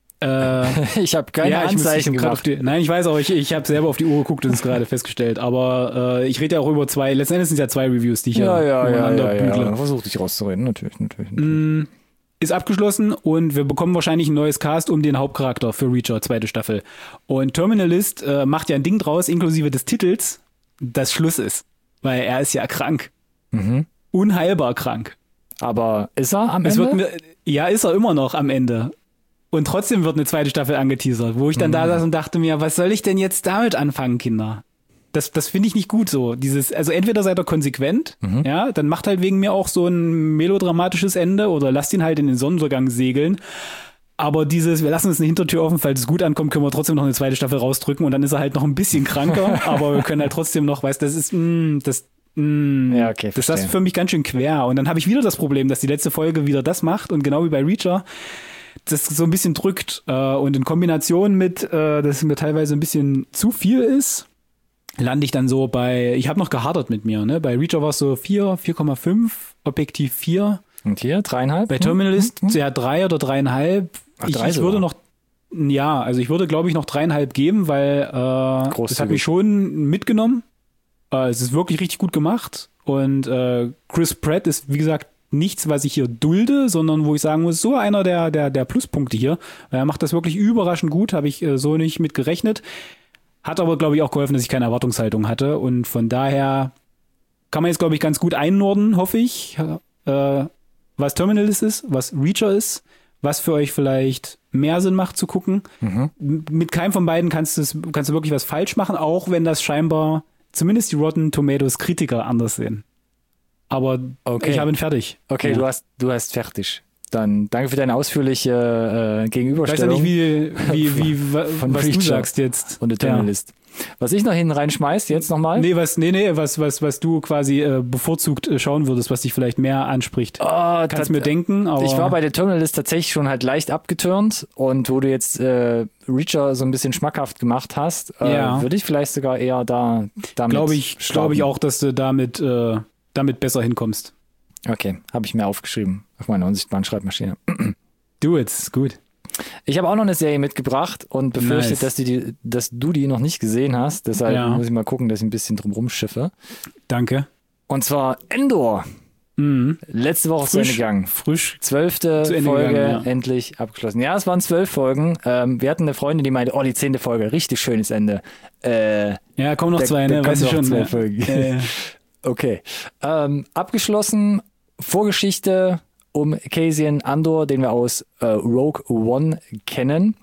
S1: Äh, ich habe keine
S2: ja,
S1: Anzeichen
S2: ich
S1: gemacht.
S2: Auf die, nein, ich weiß auch, ich, ich habe selber auf die Uhr geguckt und es gerade festgestellt, aber äh, ich rede ja auch über zwei, letzten Endes sind es ja zwei Reviews, die ich ja,
S1: ja, ja,
S2: übereinander
S1: ja, ja,
S2: bügle.
S1: ja. Versuch dich rauszureden, natürlich, natürlich. natürlich.
S2: Mm, ist abgeschlossen und wir bekommen wahrscheinlich ein neues Cast um den Hauptcharakter für Reacher, zweite Staffel. Und Terminalist äh, macht ja ein Ding draus, inklusive des Titels, das Schluss ist, weil er ist ja krank. Mhm. Unheilbar krank.
S1: Aber ist er am
S2: es
S1: Ende?
S2: Wird, ja, ist er immer noch am Ende. Und trotzdem wird eine zweite Staffel angeteasert, wo ich dann mhm. da saß und dachte mir, was soll ich denn jetzt damit anfangen, Kinder? Das, das finde ich nicht gut so. Dieses, also entweder seid ihr konsequent, mhm. ja, dann macht halt wegen mir auch so ein melodramatisches Ende oder lasst ihn halt in den Sonnenuntergang segeln. Aber dieses, wir lassen uns eine Hintertür offen, falls es gut ankommt, können wir trotzdem noch eine zweite Staffel rausdrücken und dann ist er halt noch ein bisschen kranker, aber wir können halt trotzdem noch, weißt, das ist, mh, das, mh,
S1: ja, okay,
S2: das ist für mich ganz schön quer. Und dann habe ich wieder das Problem, dass die letzte Folge wieder das macht und genau wie bei Reacher, das so ein bisschen drückt äh, und in Kombination mit, äh, dass es mir teilweise ein bisschen zu viel ist, lande ich dann so bei, ich habe noch gehadert mit mir, ne? Bei Reacher war es so vier, vier Komma fünf, Objektiv vier.
S1: Und hier dreieinhalb?
S2: Bei Terminalist hm? ja drei oder dreieinhalb.
S1: Ach,
S2: ich,
S1: drei
S2: ich würde noch, ja, also ich würde glaube ich noch dreieinhalb geben, weil äh, das hat mich schon mitgenommen. Äh, es ist wirklich richtig gut gemacht und äh, Chris Pratt ist, wie gesagt, nichts, was ich hier dulde, sondern wo ich sagen muss, so einer der, der, der Pluspunkte hier. Er macht das wirklich überraschend gut, habe ich äh, so nicht mit gerechnet. Hat aber, glaube ich, auch geholfen, dass ich keine Erwartungshaltung hatte. Und von daher kann man jetzt, glaube ich, ganz gut einnorden, hoffe ich, äh, was Terminalist ist, was Reacher ist, was für euch vielleicht mehr Sinn macht zu gucken. Mhm. Mit keinem von beiden kannst, kannst du wirklich was falsch machen, auch wenn das scheinbar zumindest die Rotten Tomatoes Kritiker anders sehen. Aber okay. Ich habe ihn fertig.
S1: Okay, ja. du hast du hast fertig. Dann danke für deine ausführliche äh, Gegenüberstellung.
S2: Ich weiß ja nicht, wie, wie, wie wa,
S1: von
S2: was
S1: Reacher
S2: du sagst jetzt.
S1: Und der Terminalist. Ja. Was ich noch hinten reinschmeiß, jetzt nochmal?
S2: Nee, was, nee, nee, was, was, was du quasi äh, bevorzugt äh, schauen würdest, was dich vielleicht mehr anspricht. Oh, Kannst mir denken, aber...
S1: Ich war bei der Terminalist tatsächlich schon halt leicht abgeturnt und wo du jetzt äh, Reacher so ein bisschen schmackhaft gemacht hast, äh, ja. würde ich vielleicht sogar eher da damit
S2: Glaube ich, glaube ich auch, dass du damit, äh, damit besser hinkommst.
S1: Okay, habe ich mir aufgeschrieben auf meiner unsichtbaren Schreibmaschine.
S2: Do it, ist gut.
S1: Ich habe auch noch eine Serie mitgebracht und befürchte,
S2: nice.
S1: dass, die, dass du die noch nicht gesehen hast. Deshalb
S2: ja.
S1: muss ich mal gucken, dass ich ein bisschen drum rumschiffe.
S2: Danke.
S1: Und zwar Endor. Mhm. Letzte Woche zu Ende gegangen.
S2: Frisch.
S1: Zwölfte Folge, gegangen, ja. endlich abgeschlossen. Ja, es waren zwölf Folgen. Ähm, wir hatten eine Freundin, die meinte, oh, die zehnte Folge, richtig schönes Ende. Äh,
S2: ja, kommen noch
S1: da,
S2: zwei, ne?
S1: Weißt du schon. Zwei
S2: ja.
S1: Folgen.
S2: Ja, ja.
S1: Okay. Ähm, abgeschlossen, Vorgeschichte um Cassian Andor, den wir aus äh, Rogue One kennen.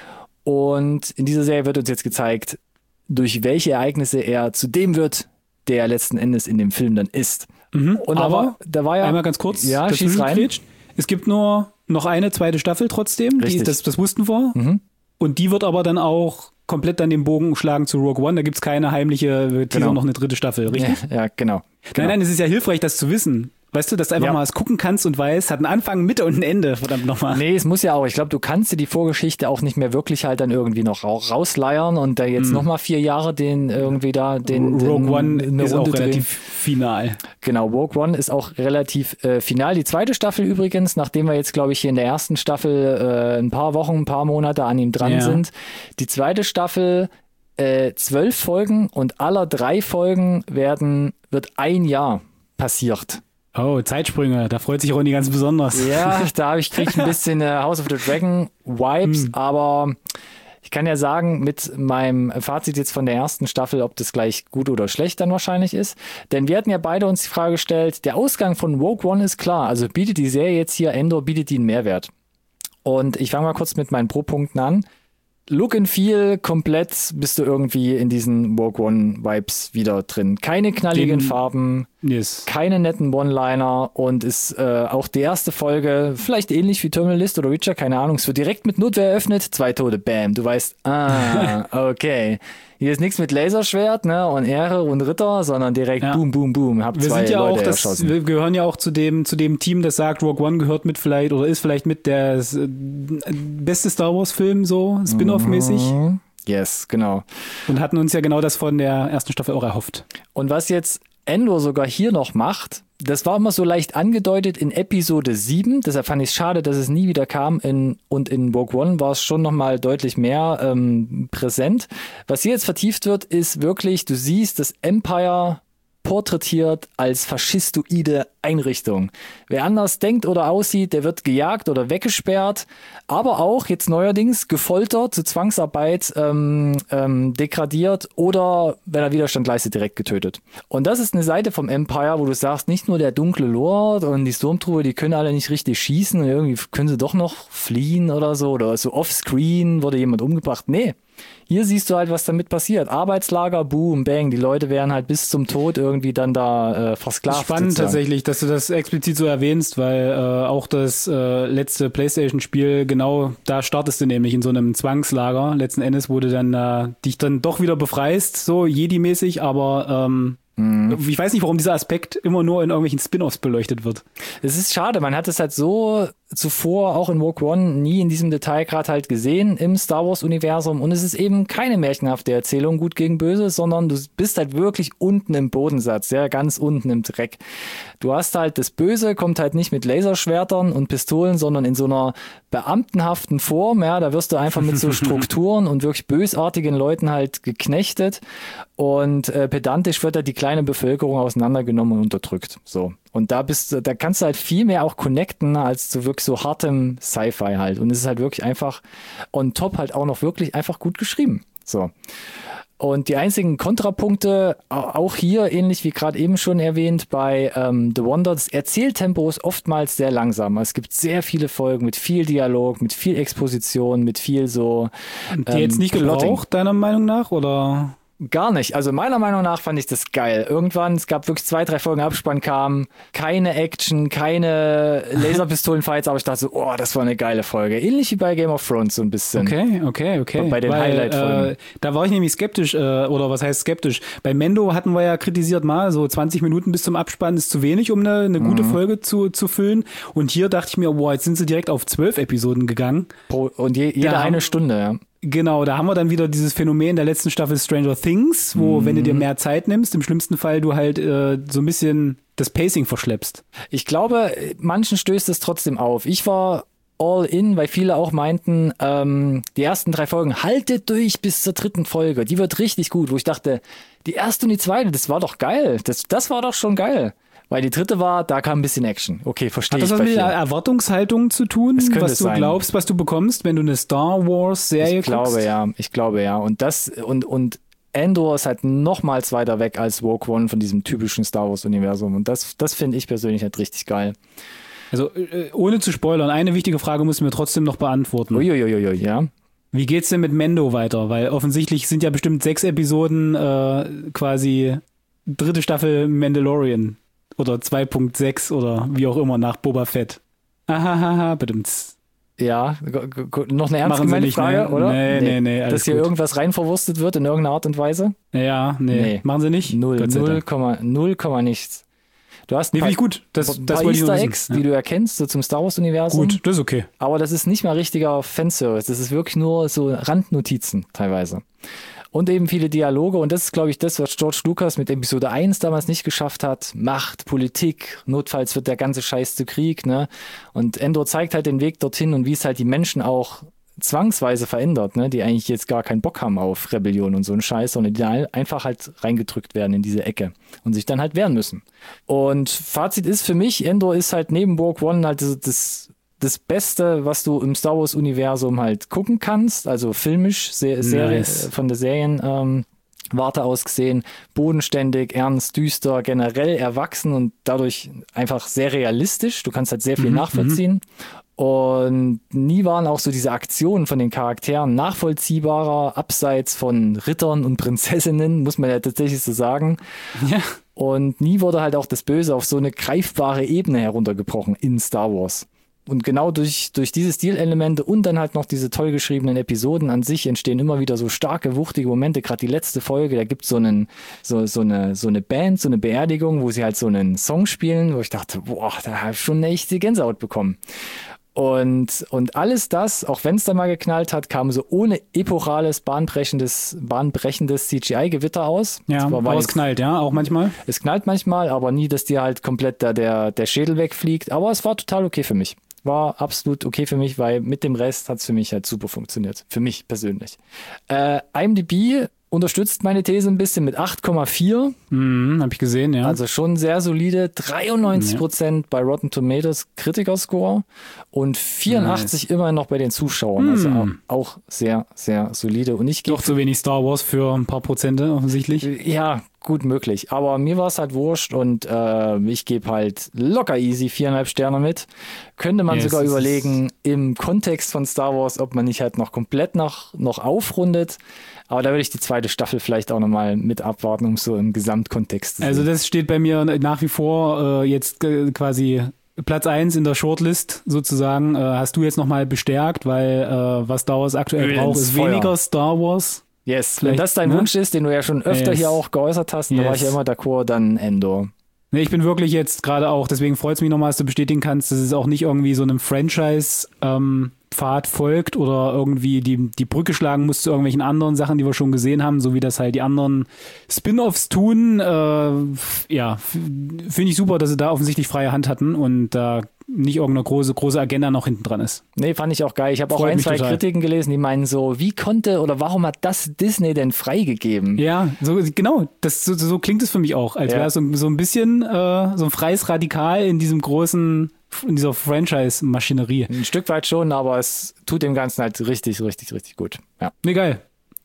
S1: Und in dieser Serie wird uns jetzt gezeigt, durch welche Ereignisse er zu dem wird, der er letzten Endes in dem Film dann ist.
S2: Mhm,
S1: und
S2: aber
S1: da war, da war ja
S2: einmal ganz kurz,
S1: ja, schieß rein.
S2: Es gibt nur noch eine zweite Staffel trotzdem, die, das, das wussten wir. Mhm. Und die wird aber dann auch komplett dann den Bogen schlagen zu Rogue One. Da gibt's keine heimliche Teaser, genau. noch eine dritte Staffel, richtig?
S1: Ja, ja genau.
S2: Nein,
S1: genau.
S2: nein, es ist ja hilfreich, das zu wissen. Weißt du, dass du einfach ja. mal was gucken kannst und weißt, hat einen Anfang, Mitte und ein Ende, verdammt nochmal.
S1: Nee, es muss ja auch. Ich glaube, du kannst dir die Vorgeschichte auch nicht mehr wirklich halt dann irgendwie noch rausleiern und da jetzt mm. nochmal vier Jahre den irgendwie da den...
S2: Rogue
S1: den,
S2: One ist
S1: Runde
S2: auch relativ
S1: drehen.
S2: final.
S1: Genau, Rogue One ist auch relativ äh, final. Die zweite Staffel übrigens, nachdem wir jetzt, glaube ich, hier in der ersten Staffel äh, ein paar Wochen, ein paar Monate an ihm dran ja. sind. Die zweite Staffel, äh, zwölf Folgen und aller drei Folgen werden wird ein Jahr passiert.
S2: Oh, Zeitsprünge, da freut sich Ronny ganz besonders.
S1: Ja, da habe ich krieg ich ein bisschen äh, House of the Dragon Vibes, mm. aber ich kann ja sagen, mit meinem Fazit jetzt von der ersten Staffel, ob das gleich gut oder schlecht dann wahrscheinlich ist. Denn wir hatten ja beide uns die Frage gestellt, der Ausgang von Rogue One ist klar, also bietet die Serie jetzt hier, Endor bietet die einen Mehrwert. Und ich fange mal kurz mit meinen Pro-Punkten an. Look and Feel, komplett bist du irgendwie in diesen Rogue One Vibes wieder drin. Keine knalligen
S2: den,
S1: Farben.
S2: Yes.
S1: Keine netten One-Liner und ist äh, auch die erste Folge, vielleicht ähnlich wie Terminal List oder Witcher, keine Ahnung. Es wird direkt mit Notwehr eröffnet, zwei Tote, bam. Du weißt, ah, okay. Hier ist nichts mit Laserschwert, ne, und Ehre und Ritter, sondern direkt ja. boom, boom, boom. Hab
S2: wir
S1: zwei
S2: sind ja
S1: Leute
S2: auch das,
S1: erschossen.
S2: Wir gehören ja auch zu dem, zu dem Team, das sagt, Rogue One gehört mit vielleicht oder ist vielleicht mit der äh, beste Star Wars Film so, Spin-off-mäßig.
S1: Mhm. Yes, genau.
S2: Und hatten uns ja genau das von der ersten Staffel auch erhofft.
S1: Und was jetzt Andor sogar hier noch macht, das war immer so leicht angedeutet in Episode sieben, deshalb fand ich es schade, dass es nie wieder kam in, und in Rogue One war es schon nochmal deutlich mehr ähm, präsent. Was hier jetzt vertieft wird, ist wirklich, du siehst das Empire porträtiert als faschistoide Einrichtung. Wer anders denkt oder aussieht, der wird gejagt oder weggesperrt, aber auch jetzt neuerdings gefoltert, zu Zwangsarbeit ähm, ähm, degradiert oder, wenn er Widerstand leistet, direkt getötet. Und das ist eine Seite vom Empire, wo du sagst, nicht nur der dunkle Lord und die Stormtrooper, die können alle nicht richtig schießen und irgendwie können sie doch noch fliehen oder so, oder so offscreen wurde jemand umgebracht. Nee. Hier siehst du halt, was damit passiert. Arbeitslager, boom, bang. Die Leute werden halt bis zum Tod irgendwie dann da äh, versklavt.
S2: Spannend sozusagen. Tatsächlich, dass du das explizit so erwähnst, weil äh, auch das äh, letzte PlayStation-Spiel, genau da startest du nämlich in so einem Zwangslager. Letzten Endes, wo du dann äh, dich dann doch wieder befreist, so Jedi-mäßig, aber ähm, mhm. ich weiß nicht, warum dieser Aspekt immer nur in irgendwelchen Spin-Offs beleuchtet wird.
S1: Es ist schade, man hat es halt so zuvor auch in Rogue One nie in diesem Detailgrad halt gesehen im Star Wars Universum und es ist eben keine märchenhafte Erzählung gut gegen böse, sondern du bist halt wirklich unten im Bodensatz, ja, ganz unten im Dreck. Du hast halt das Böse, kommt halt nicht mit Laserschwertern und Pistolen, sondern in so einer beamtenhaften Form, ja, da wirst du einfach mit so Strukturen und wirklich bösartigen Leuten halt geknechtet und äh, pedantisch wird da die kleine Bevölkerung auseinandergenommen und unterdrückt, so. Und da bist du, da kannst du halt viel mehr auch connecten, als zu wirklich so hartem Sci-Fi halt. Und es ist halt wirklich einfach on top halt auch noch wirklich einfach gut geschrieben. So. Und die einzigen Kontrapunkte, auch hier, ähnlich wie gerade eben schon erwähnt, bei ähm, The Wonder, das Erzähltempo ist oftmals sehr langsam. Es gibt sehr viele Folgen mit viel Dialog, mit viel Exposition, mit viel so
S2: ähm, die jetzt nicht gebraucht, deiner Meinung nach, oder?
S1: Gar nicht. Also meiner Meinung nach fand ich das geil. Irgendwann, es gab wirklich zwei, drei Folgen Abspann kamen, keine Action, keine Laserpistolenfights, aber ich dachte so, oh, das war eine geile Folge. Ähnlich wie bei Game of Thrones so ein bisschen.
S2: Okay, okay, okay.
S1: Bei den Highlight-Folgen.
S2: Äh, da war ich nämlich skeptisch, äh, oder was heißt skeptisch? Bei Mendo hatten wir ja kritisiert mal, so zwanzig Minuten bis zum Abspann ist zu wenig, um eine, eine gute mhm. Folge zu, zu füllen. Und hier dachte ich mir, boah, jetzt sind sie direkt auf zwölf Episoden gegangen.
S1: Pro, und je, jede eine Stunde, ja.
S2: Genau, da haben wir dann wieder dieses Phänomen der letzten Staffel Stranger Things, wo, mhm. wenn du dir mehr Zeit nimmst, im schlimmsten Fall du halt äh, so ein bisschen das Pacing verschleppst.
S1: Ich glaube, manchen stößt es trotzdem auf. Ich war all in, weil viele auch meinten, ähm, die ersten drei Folgen, haltet durch bis zur dritten Folge. Die wird richtig gut, wo ich dachte, die erste und die zweite, das war doch geil. Das, das war doch schon geil. Weil die dritte war, da kam ein bisschen Action. Okay, verstehe ich.
S2: Hat das was mit der Erwartungshaltung zu tun, was du
S1: sein.
S2: glaubst, was du bekommst, wenn du eine Star Wars Serie
S1: guckst? Ich glaube ja, ich glaube ja. Und das und und Andor ist halt nochmals weiter weg als Rogue One von diesem typischen Star Wars Universum. Und das, das finde ich persönlich halt richtig geil.
S2: Also ohne zu spoilern, eine wichtige Frage müssen wir trotzdem noch beantworten.
S1: Uiuiui, ja.
S2: Wie geht's denn mit Mendo weiter? Weil offensichtlich sind ja bestimmt sechs Episoden äh, quasi dritte Staffel Mandalorian. Oder zwei Punkt sechs oder wie auch immer nach Boba Fett. Ahahaha, bedimmt.
S1: Ja, noch eine ernst gemeinte Frage,
S2: ne?
S1: oder?
S2: Nee, nee, nee. Alles
S1: Dass hier
S2: gut.
S1: Irgendwas reinverwurstet wird in irgendeiner Art und Weise?
S2: Ja, nee. nee. Machen sie nicht?
S1: Null, null, Komma, null, Komma nichts. Du hast ein
S2: nee,
S1: paar,
S2: ich gut. Das,
S1: ein
S2: das
S1: paar
S2: wollte ich
S1: Easter Eggs, ja. die du erkennst, so zum Star Wars-Universum.
S2: Gut, das ist okay.
S1: Aber das ist nicht mal richtiger Fanservice. Das ist wirklich nur so Randnotizen teilweise. Und eben viele Dialoge. Und das ist, glaube ich, das, was George Lucas mit Episode eins damals nicht geschafft hat. Macht, Politik, notfalls wird der ganze Scheiß zu Krieg. Ne? Und Andor zeigt halt den Weg dorthin und wie es halt die Menschen auch zwangsweise verändert, ne? Die eigentlich jetzt gar keinen Bock haben auf Rebellion und so einen Scheiß, sondern die einfach halt reingedrückt werden in diese Ecke und sich dann halt wehren müssen. Und Fazit ist für mich, Andor ist halt neben Rogue One halt das, das das Beste, was du im Star Wars Universum halt gucken kannst, also filmisch, Se- Serie,
S2: nice.
S1: von der Serien ähm, Warte aus gesehen, bodenständig, ernst, düster, generell erwachsen und dadurch einfach sehr realistisch. Du kannst halt sehr viel
S2: mhm,
S1: nachvollziehen. Und nie waren auch so diese Aktionen von den Charakteren nachvollziehbarer, abseits von Rittern und Prinzessinnen, muss man ja tatsächlich so sagen.
S2: Ja.
S1: Und nie wurde halt auch das Böse auf so eine greifbare Ebene heruntergebrochen in Star Wars. Und genau durch, durch diese Stilelemente und dann halt noch diese toll geschriebenen Episoden an sich entstehen immer wieder so starke, wuchtige Momente. Gerade die letzte Folge, da gibt so es so, so, eine, so eine Band, so eine Beerdigung, wo sie halt so einen Song spielen, wo ich dachte, boah, da habe ich schon eine echte Gänsehaut bekommen. Und, und alles das, auch wenn es da mal geknallt hat, kam so ohne epochales, bahnbrechendes, bahnbrechendes C G I-Gewitter aus.
S2: Ja, aber es knallt, ja, auch manchmal.
S1: Es knallt manchmal, aber nie, dass dir halt komplett da der, der Schädel wegfliegt. Aber es war total okay für mich. War absolut okay für mich, weil mit dem Rest hat es für mich halt super funktioniert. Für mich persönlich. Äh, IMDb unterstützt meine These ein bisschen mit acht Komma vier.
S2: Mhm, habe ich gesehen, ja.
S1: Also schon sehr solide. dreiundneunzig Prozent ja. bei Rotten Tomatoes Kritiker-Score und vierundachtzig nice. Immerhin noch bei den Zuschauern. Mhm. Also auch, auch sehr, sehr solide. Und ich
S2: Doch zu wenig Star Wars für ein paar Prozente offensichtlich.
S1: Ja, gut möglich. Aber mir war es halt wurscht und äh, ich gebe halt locker easy viereinhalb Sterne mit. Könnte man yes, sogar überlegen, im Kontext von Star Wars, ob man nicht halt noch komplett noch, noch aufrundet. Aber da würde ich die zweite Staffel vielleicht auch nochmal mit abwarten, um so im Gesamtkontext zu sehen.
S2: Also das steht bei mir nach wie vor äh, jetzt äh, quasi Platz eins in der Shortlist sozusagen. Äh, hast du jetzt nochmal bestärkt, weil äh, was Star Wars aktuell
S1: Öl
S2: braucht, ist
S1: Feuer.
S2: Weniger Star Wars.
S1: Yes, wenn das dein
S2: ne?
S1: Wunsch ist, den du ja schon öfter
S2: yes.
S1: hier auch geäußert hast, yes. da war ich ja immer d'accord, dann Endor.
S2: Nee, ich bin wirklich jetzt gerade auch, deswegen freut es mich nochmal, dass du bestätigen kannst, dass es auch nicht irgendwie so einem Franchise ähm, Pfad folgt oder irgendwie die, die Brücke schlagen muss zu irgendwelchen anderen Sachen, die wir schon gesehen haben, so wie das halt die anderen Spin-Offs tun. Äh, ja, finde ich super, dass sie da offensichtlich freie Hand hatten und da äh, nicht irgendeine große, große Agenda noch hinten dran ist.
S1: Nee, fand ich auch geil. Ich habe auch ein, zwei total. Kritiken gelesen, die meinen so, wie konnte oder warum hat das Disney denn freigegeben?
S2: Ja, so genau. Das, so, so klingt es für mich auch, als ja. wäre es so, so ein bisschen äh, so ein freies Radikal in diesem großen in dieser Franchise-Maschinerie.
S1: Ein Stück weit schon, aber es tut dem Ganzen halt richtig, richtig, richtig gut. Ja.
S2: Nee, geil.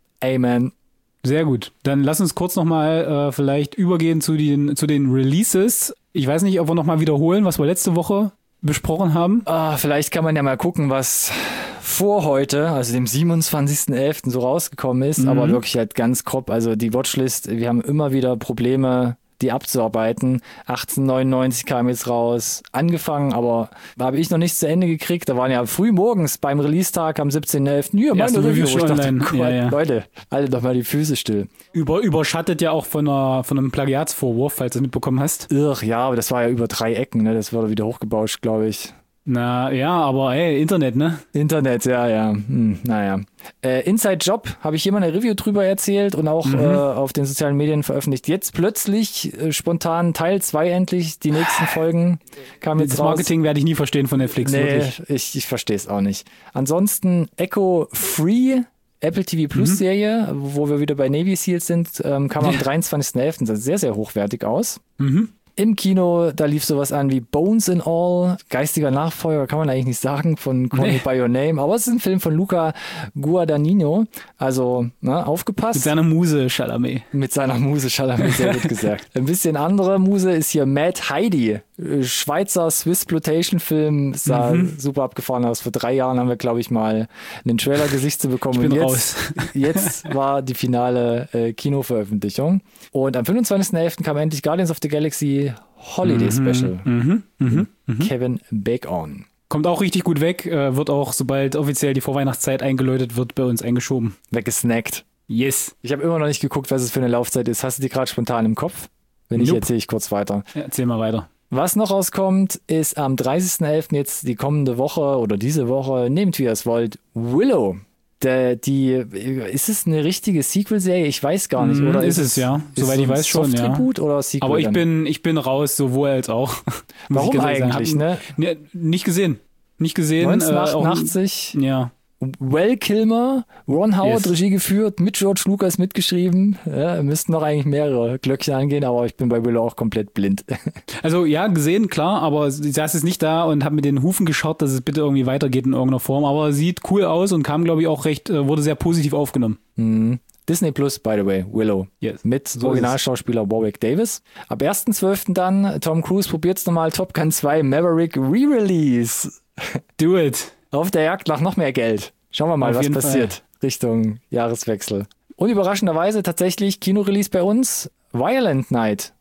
S1: Amen.
S2: Sehr gut. Dann lass uns kurz nochmal äh, vielleicht übergehen zu den, zu den Releases. Ich weiß nicht, ob wir nochmal wiederholen, was wir letzte Woche besprochen haben.
S1: Ah, vielleicht kann man ja mal gucken, was vor heute, also dem siebenundzwanzigsten elften so rausgekommen ist, mhm. aber wirklich halt ganz grob. Also die Watchlist, wir haben immer wieder Probleme, die abzuarbeiten. achtzehnhundertneunundneunzig kam jetzt raus, angefangen, aber habe ich noch nicht zu Ende gekriegt. Da waren ja früh morgens beim Release-Tag am siebzehnten elften Ja, meine
S2: ja,
S1: Review. Ich dachte, Gott,
S2: ja, ja.
S1: Leute, haltet doch mal die Füße still.
S2: Über, überschattet ja auch von, einer, von einem Plagiatsvorwurf, falls du es mitbekommen hast.
S1: Irr, ja, aber das war ja über drei Ecken, ne? Das wurde wieder hochgebauscht, glaube ich.
S2: Na ja, aber hey, Internet, ne?
S1: Internet, ja, ja. Hm, naja. Äh, Inside Job habe ich hier mal eine Review drüber erzählt und auch mhm. äh, auf den sozialen Medien veröffentlicht. Jetzt plötzlich äh, spontan Teil zwei endlich, die nächsten Folgen kamen jetzt
S2: das
S1: raus.
S2: Das Marketing werde ich nie verstehen von Netflix,
S1: nee,
S2: wirklich.
S1: ich, ich verstehe es auch nicht. Ansonsten Echo Free, Apple T V Plus mhm. Serie, wo wir wieder bei Navy Seals sind, ähm, kam am dreiundzwanzigsten elften Das sah sehr, sehr hochwertig aus.
S2: Mhm.
S1: Im Kino, da lief sowas an wie Bones and All, geistiger Nachfolger, kann man eigentlich nicht sagen, von Call Me
S2: Nee.
S1: By Your Name, aber es ist ein Film von Luca Guadagnino, also ne, aufgepasst.
S2: Mit seiner Muse Chalamet.
S1: Mit seiner Muse Chalamet, sehr gut gesagt. Ein bisschen andere Muse ist hier Mad Heidi, Schweizer Swissploitation-Film, sah mhm. super abgefahren aus. Vor drei Jahren haben wir, glaube ich, mal einen Trailer Gesicht zu bekommen.
S2: Ich bin
S1: und jetzt,
S2: raus.
S1: jetzt war die finale äh, Kinoveröffentlichung. Und am fünfundzwanzigsten elften kam endlich Guardians of the Galaxy Holiday
S2: mhm.
S1: Special.
S2: Mhm. Mhm. Mhm.
S1: Kevin Bacon.
S2: Kommt auch richtig gut weg, äh, wird auch, sobald offiziell die Vorweihnachtszeit eingeläutet wird, bei uns eingeschoben.
S1: Weggesnackt.
S2: Yes.
S1: Ich habe immer noch nicht geguckt, was es für eine Laufzeit ist. Hast du die gerade spontan im Kopf? Wenn nicht,
S2: Nope.
S1: erzähle ich kurz weiter.
S2: Ja, erzähl mal weiter.
S1: Was noch rauskommt, ist am dreißigsten elften jetzt die kommende Woche oder diese Woche, nehmt wie ihr es wollt, Willow. Der, die, ist es eine richtige Sequel-Serie? Ich weiß gar nicht, oder?
S2: Mm, ist es, ja. Soweit ich weiß schon, ja.
S1: Soft-Reboot oder Sequel?
S2: Aber ich
S1: dann?
S2: bin, ich bin raus, sowohl als auch.
S1: Warum eigentlich, ne?
S2: ne? Nicht gesehen. Nicht gesehen.
S1: neunzehnhundertachtundachtzig
S2: Äh, auch, ja.
S1: Val Kilmer, Ron Howard,
S2: Yes.
S1: Regie geführt, mit George Lucas mitgeschrieben. Ja, müssten noch eigentlich mehrere Glöckchen angehen, aber ich bin bei Willow auch komplett blind.
S2: Also ja, gesehen, klar, aber sie saß jetzt nicht da und hat mit den Hufen geschaut, dass es bitte irgendwie weitergeht in irgendeiner Form. Aber sieht cool aus und kam, glaube ich, auch recht, wurde sehr positiv aufgenommen.
S1: Mhm. Disney Plus, by the way, Willow.
S2: Yes.
S1: Mit
S2: So
S1: Originalschauspieler Warwick Davis. Ab ersten zwölften dann, Tom Cruise probiert's nochmal, Top Gun zwei Maverick Re-Release.
S2: Do it.
S1: Auf der Jagd nach noch mehr Geld. Schauen wir mal,
S2: Auf
S1: was
S2: jeden
S1: passiert
S2: Fall.
S1: Richtung Jahreswechsel. Und überraschenderweise tatsächlich Kinorelease bei uns, Violent Night.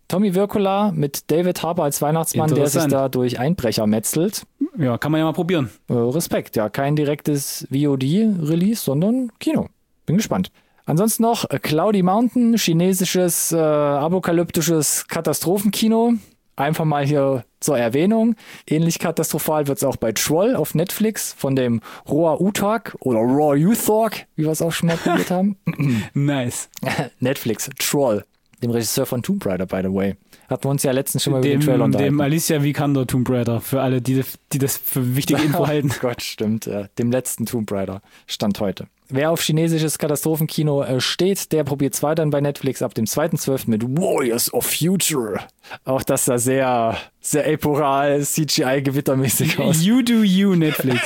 S1: Tommy Wirkola mit David Harbour als Weihnachtsmann, der sich
S2: Interessant.
S1: da durch Einbrecher metzelt.
S2: Ja, kann man ja mal probieren.
S1: Äh, Respekt, ja. Kein direktes V O D-Release, sondern Kino. Bin gespannt. Ansonsten noch äh, Cloudy Mountain, chinesisches, äh, apokalyptisches Katastrophenkino. Einfach mal hier zur Erwähnung. Ähnlich katastrophal wird es auch bei Troll auf Netflix von dem Roar Uthag oder Roar Uthag, wie wir es auch schon mal probiert haben.
S2: Nice.
S1: Netflix, Troll, dem Regisseur von Tomb Raider, by the way. Hatten wir uns ja letztens schon mal über
S2: Dem,
S1: den Trailer unterhalten.
S2: dem Alicia Vikander Tomb Raider, für alle, die, die das für wichtige Info halten.
S1: Oh Gott, stimmt. Äh, dem letzten Tomb Raider stand heute. Wer auf chinesisches Katastrophenkino äh, steht, der probiert es weiterhin bei Netflix ab dem zweiten zwölften mit Warriors of Future. Auch das sah sehr, sehr aporal, C G I-gewittermäßig aus.
S2: You do you, Netflix.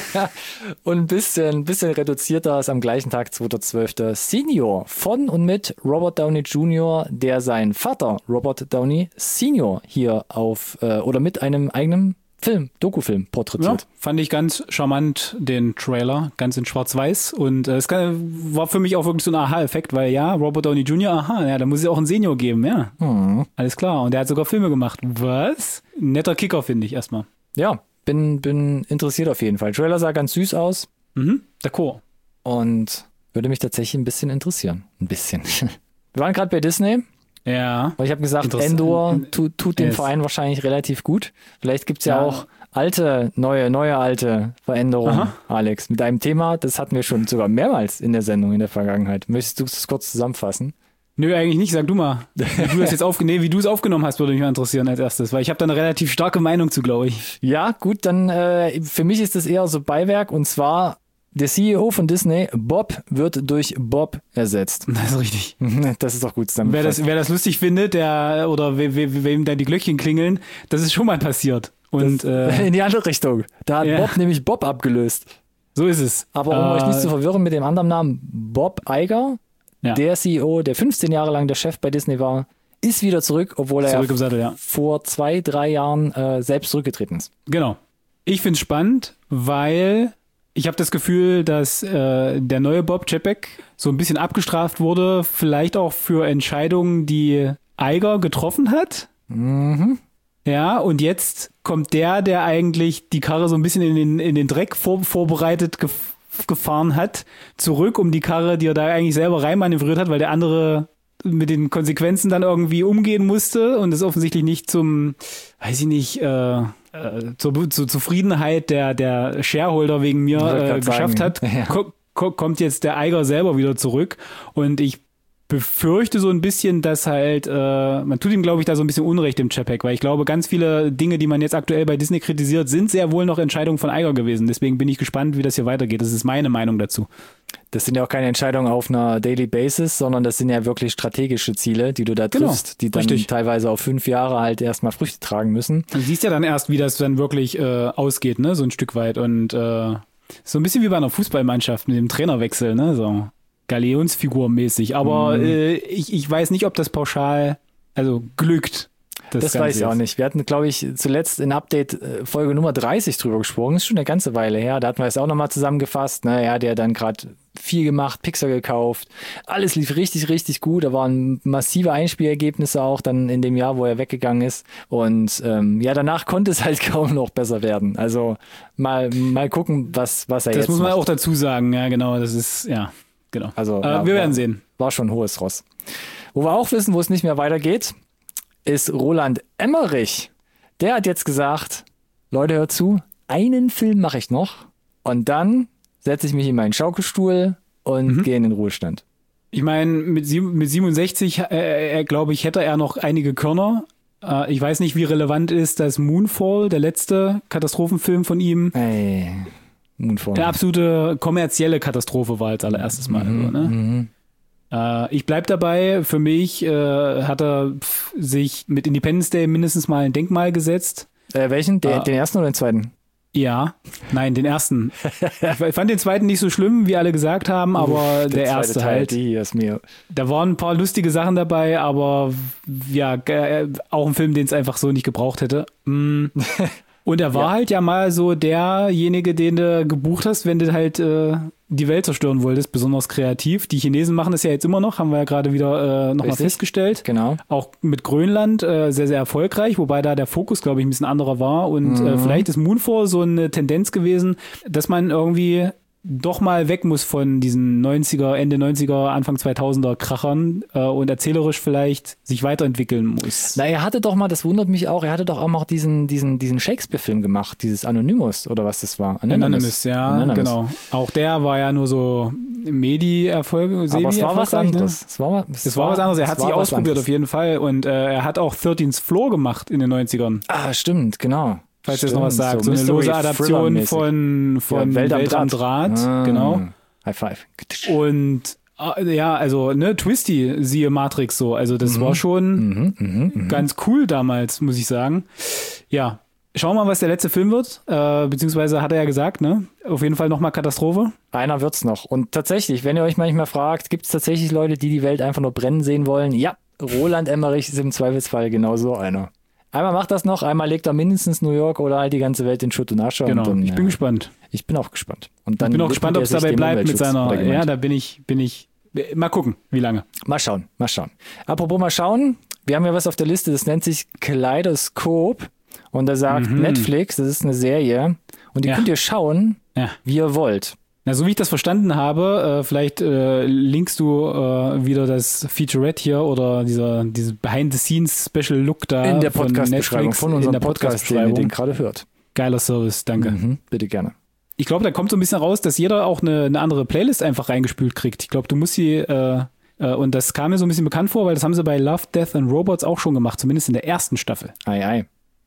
S1: Und ein bisschen, bisschen reduzierter ist am gleichen Tag, zweiter zwölfter Senior von und mit Robert Downey Junior, der seinen Vater Robert Downey Senior hier auf äh, oder mit einem eigenen Film, Dokufilm
S2: Ja,
S1: porträtiert.
S2: fand ich ganz charmant, den Trailer, ganz in schwarz-weiß. Und äh, es kann, war für mich auch wirklich so ein Aha-Effekt, weil ja, Robert Downey Junior, aha, ja, da muss es auch einen Senior geben, ja.
S1: Hm.
S2: Alles klar. Und der hat sogar Filme gemacht. Was? Netter Kicker, finde ich erstmal.
S1: Ja, bin, bin interessiert auf jeden Fall. Trailer sah ganz süß aus
S2: Mhm, d'accord.
S1: und würde mich tatsächlich ein bisschen interessieren. Ein bisschen. Wir waren gerade bei Disney,
S2: Ja.
S1: weil ich habe gesagt,
S2: Interessant.
S1: Endor tu, tut dem
S2: Yes.
S1: Verein wahrscheinlich relativ gut. Vielleicht gibt's ja,
S2: Ja.
S1: auch alte, neue, neue alte Veränderungen,
S2: Aha.
S1: Alex. Mit einem Thema, das hatten wir schon sogar mehrmals in der Sendung in der Vergangenheit. Möchtest du es kurz zusammenfassen?
S2: Nö, eigentlich nicht. Sag du mal. Wie du das jetzt aufge- nee, wie du es aufgenommen hast, würde mich mal interessieren als erstes, weil ich habe da eine relativ starke Meinung zu, glaube ich.
S1: Ja, gut, dann äh, für mich ist das eher so Beiwerk und zwar der C E O von Disney, Bob, wird durch Bob ersetzt.
S2: Das ist richtig.
S1: Das ist doch gut
S2: Wer
S1: zusammengefasst.
S2: das, wer das lustig findet, der oder we, we, wem da die Glöckchen klingeln, das ist schon mal passiert. Und äh,
S1: In die andere Richtung. Da hat
S2: Ja.
S1: Bob nämlich Bob abgelöst.
S2: so ist es.
S1: Aber um
S2: äh,
S1: euch nicht zu verwirren mit dem anderen Namen, Bob Iger,
S2: ja.
S1: der C E O, der fünfzehn Jahre lang der Chef bei Disney war, ist wieder zurück, obwohl er
S2: Zurück im Sattel, ja.
S1: vor zwei, drei Jahren äh, selbst zurückgetreten ist.
S2: Genau. Ich finde es spannend, weil ich habe das Gefühl, dass äh, der neue Bob Chapek so ein bisschen abgestraft wurde, vielleicht auch für Entscheidungen, die Iger getroffen hat.
S1: Mhm.
S2: Ja, und jetzt kommt der, der eigentlich die Karre so ein bisschen in den, in den Dreck vor, vorbereitet gef gefahren hat, zurück, um die Karre, die er da eigentlich selber reinmanövriert hat, weil der andere mit den Konsequenzen dann irgendwie umgehen musste und es offensichtlich nicht zum, weiß ich nicht, äh, äh, zur, zur Zufriedenheit der, der Shareholder wegen mir
S1: Ich wollte
S2: äh,
S1: grad
S2: geschafft
S1: sagen,
S2: hat,
S1: ja.
S2: ko ko kommt jetzt der Iger selber wieder zurück und ich befürchte so ein bisschen, dass halt, äh, man tut ihm, glaube ich, da so ein bisschen Unrecht im Chapek, weil ich glaube, ganz viele Dinge, die man jetzt aktuell bei Disney kritisiert, sind sehr wohl noch Entscheidungen von Iger gewesen. Deswegen bin ich gespannt, wie das hier weitergeht. Das ist meine Meinung dazu.
S1: Das sind ja auch keine Entscheidungen auf einer Daily Basis, sondern das sind ja wirklich strategische Ziele, die du da
S2: Genau,
S1: triffst, die dann
S2: richtig.
S1: teilweise auf fünf Jahre halt erstmal Früchte tragen müssen.
S2: Du siehst ja dann erst, wie das dann wirklich äh, ausgeht, ne, so ein Stück weit. Und äh, so ein bisschen wie bei einer Fußballmannschaft mit dem Trainerwechsel, ne, so Galionsfigur-mäßig. Aber
S1: Mhm.
S2: äh, ich, ich weiß nicht, ob das pauschal, also glückt.
S1: Das,
S2: Ganze
S1: weiß ich auch
S2: jetzt.
S1: nicht. Wir hatten, glaube ich, zuletzt in Update äh, Folge Nummer dreißig drüber gesprochen. Das ist schon eine ganze Weile her. Da hatten wir es auch nochmal zusammengefasst. Ne? Er hat ja dann gerade viel gemacht, Pixar gekauft. Alles lief richtig, richtig gut. Da waren massive Einspielergebnisse auch dann in dem Jahr, wo er weggegangen ist. Und ähm, ja, danach konnte es halt kaum noch besser werden. Also mal, mal gucken, was, was er
S2: Das
S1: jetzt
S2: muss man
S1: macht.
S2: auch dazu sagen, ja, genau. Das ist, ja, genau.
S1: Also,
S2: äh,
S1: ja,
S2: wir
S1: war-
S2: werden sehen.
S1: War schon ein hohes Ross. Wo wir auch wissen, wo es nicht mehr weitergeht, ist Roland Emmerich. Der hat jetzt gesagt, Leute, hört zu, einen Film mache ich noch und dann setze ich mich in meinen Schaukelstuhl und
S2: Mhm.
S1: gehe in den Ruhestand.
S2: Ich meine, mit, sieb- mit siebenundsechzig, äh, äh, glaube ich, hätte er noch einige Körner. Äh, ich weiß nicht, wie relevant ist, dass Moonfall, der letzte Katastrophenfilm von ihm,
S1: Ey, Moonfall.
S2: eine absolute kommerzielle Katastrophe war als allererstes Mal.
S1: Mhm,
S2: so, ne?
S1: mhm.
S2: Äh, ich bleib dabei, für mich äh, hat er pf, sich mit Independence Day mindestens mal ein Denkmal gesetzt.
S1: Äh, welchen? Den,
S2: Ah.
S1: den ersten oder den zweiten?
S2: Ja, nein, den ersten. Ich fand den zweiten nicht so schlimm, wie alle gesagt haben, aber
S1: Uff,
S2: der,
S1: zweite
S2: erste
S1: Teil,
S2: halt.
S1: Die hier ist mir.
S2: Da waren ein paar lustige Sachen dabei, aber ja, äh, auch ein Film, den es einfach so nicht gebraucht hätte. Mm. Und er war
S1: Ja.
S2: halt ja mal so derjenige, den du gebucht hast, wenn du halt äh, die Welt zerstören wolltest, besonders kreativ. Die Chinesen machen das ja jetzt immer noch, haben wir ja gerade wieder äh, nochmal festgestellt.
S1: Genau.
S2: Auch mit Grönland äh, sehr, sehr erfolgreich, wobei da der Fokus, glaube ich, ein bisschen anderer war. Und mhm. äh, vielleicht ist Moonfall so eine Tendenz gewesen, dass man irgendwie doch mal weg muss von diesen neunziger, Ende neunziger, Anfang zweitausender Krachern äh, und erzählerisch vielleicht sich weiterentwickeln muss.
S1: Na, er hatte doch mal, das wundert mich auch, er hatte doch auch mal diesen, diesen, diesen Shakespeare-Film gemacht, dieses Anonymous oder was das war.
S2: Anonymous, Anonymous ja, Anonymous. Genau. Auch der war ja nur so Medi-Erfolg,
S1: aber es war was anderes.
S2: Ne? Es war, es es war, war was anderes. Er hat sich ausprobiert anderes. Auf jeden Fall und äh, er hat auch thirteenth Floor gemacht in den neunzigern.
S1: Ah, stimmt, genau.
S2: Falls ihr jetzt noch was sagt. So, so eine lose Adaption von, von ja, Welt, Welt am Draht. Draht ah, genau.
S1: High five.
S2: Und ja, also ne, Twisty, siehe Matrix so. Also das mhm. war schon mhm, mh, mh. ganz cool damals, muss ich sagen. Ja, schauen wir mal, was der letzte Film wird. Äh, beziehungsweise hat er ja gesagt, ne? Auf jeden Fall nochmal Katastrophe.
S1: Einer wird's noch. Und tatsächlich, wenn ihr euch manchmal fragt, gibt es tatsächlich Leute, die die Welt einfach nur brennen sehen wollen? Ja, Roland Emmerich ist im Zweifelsfall genauso einer. Einmal macht das noch, einmal legt er mindestens New York oder halt die ganze Welt in Schutt und Asche.
S2: Genau,
S1: und dann,
S2: ich bin
S1: ja,
S2: gespannt.
S1: Ich bin auch gespannt. Und dann
S2: ich bin auch gespannt, ob es dabei bleibt mit seiner, ja, da bin ich, bin ich, mal gucken, wie lange.
S1: Mal schauen, mal schauen. Apropos mal schauen, wir haben ja was auf der Liste, das nennt sich Kaleidoskop und da sagt mhm. Netflix, das ist eine Serie und die ja. könnt ihr schauen, ja. wie ihr wollt.
S2: Na, so wie ich das verstanden habe, äh, vielleicht äh, linkst du äh, wieder das Featurette hier oder dieser diese Behind-the-Scenes-Special-Look da
S1: in der Podcast-Beschreibung von unserem
S2: in der
S1: Podcast, den ihr den gerade hört.
S2: Geiler Service, danke.
S1: Mhm, bitte gerne.
S2: Ich glaube, da kommt so ein bisschen raus, dass jeder auch eine, eine andere Playlist einfach reingespült kriegt. Ich glaube, du musst sie, äh, äh, und das kam mir so ein bisschen bekannt vor, weil das haben sie bei Love, Death and Robots auch schon gemacht, zumindest in der ersten Staffel.
S1: Ei, ei.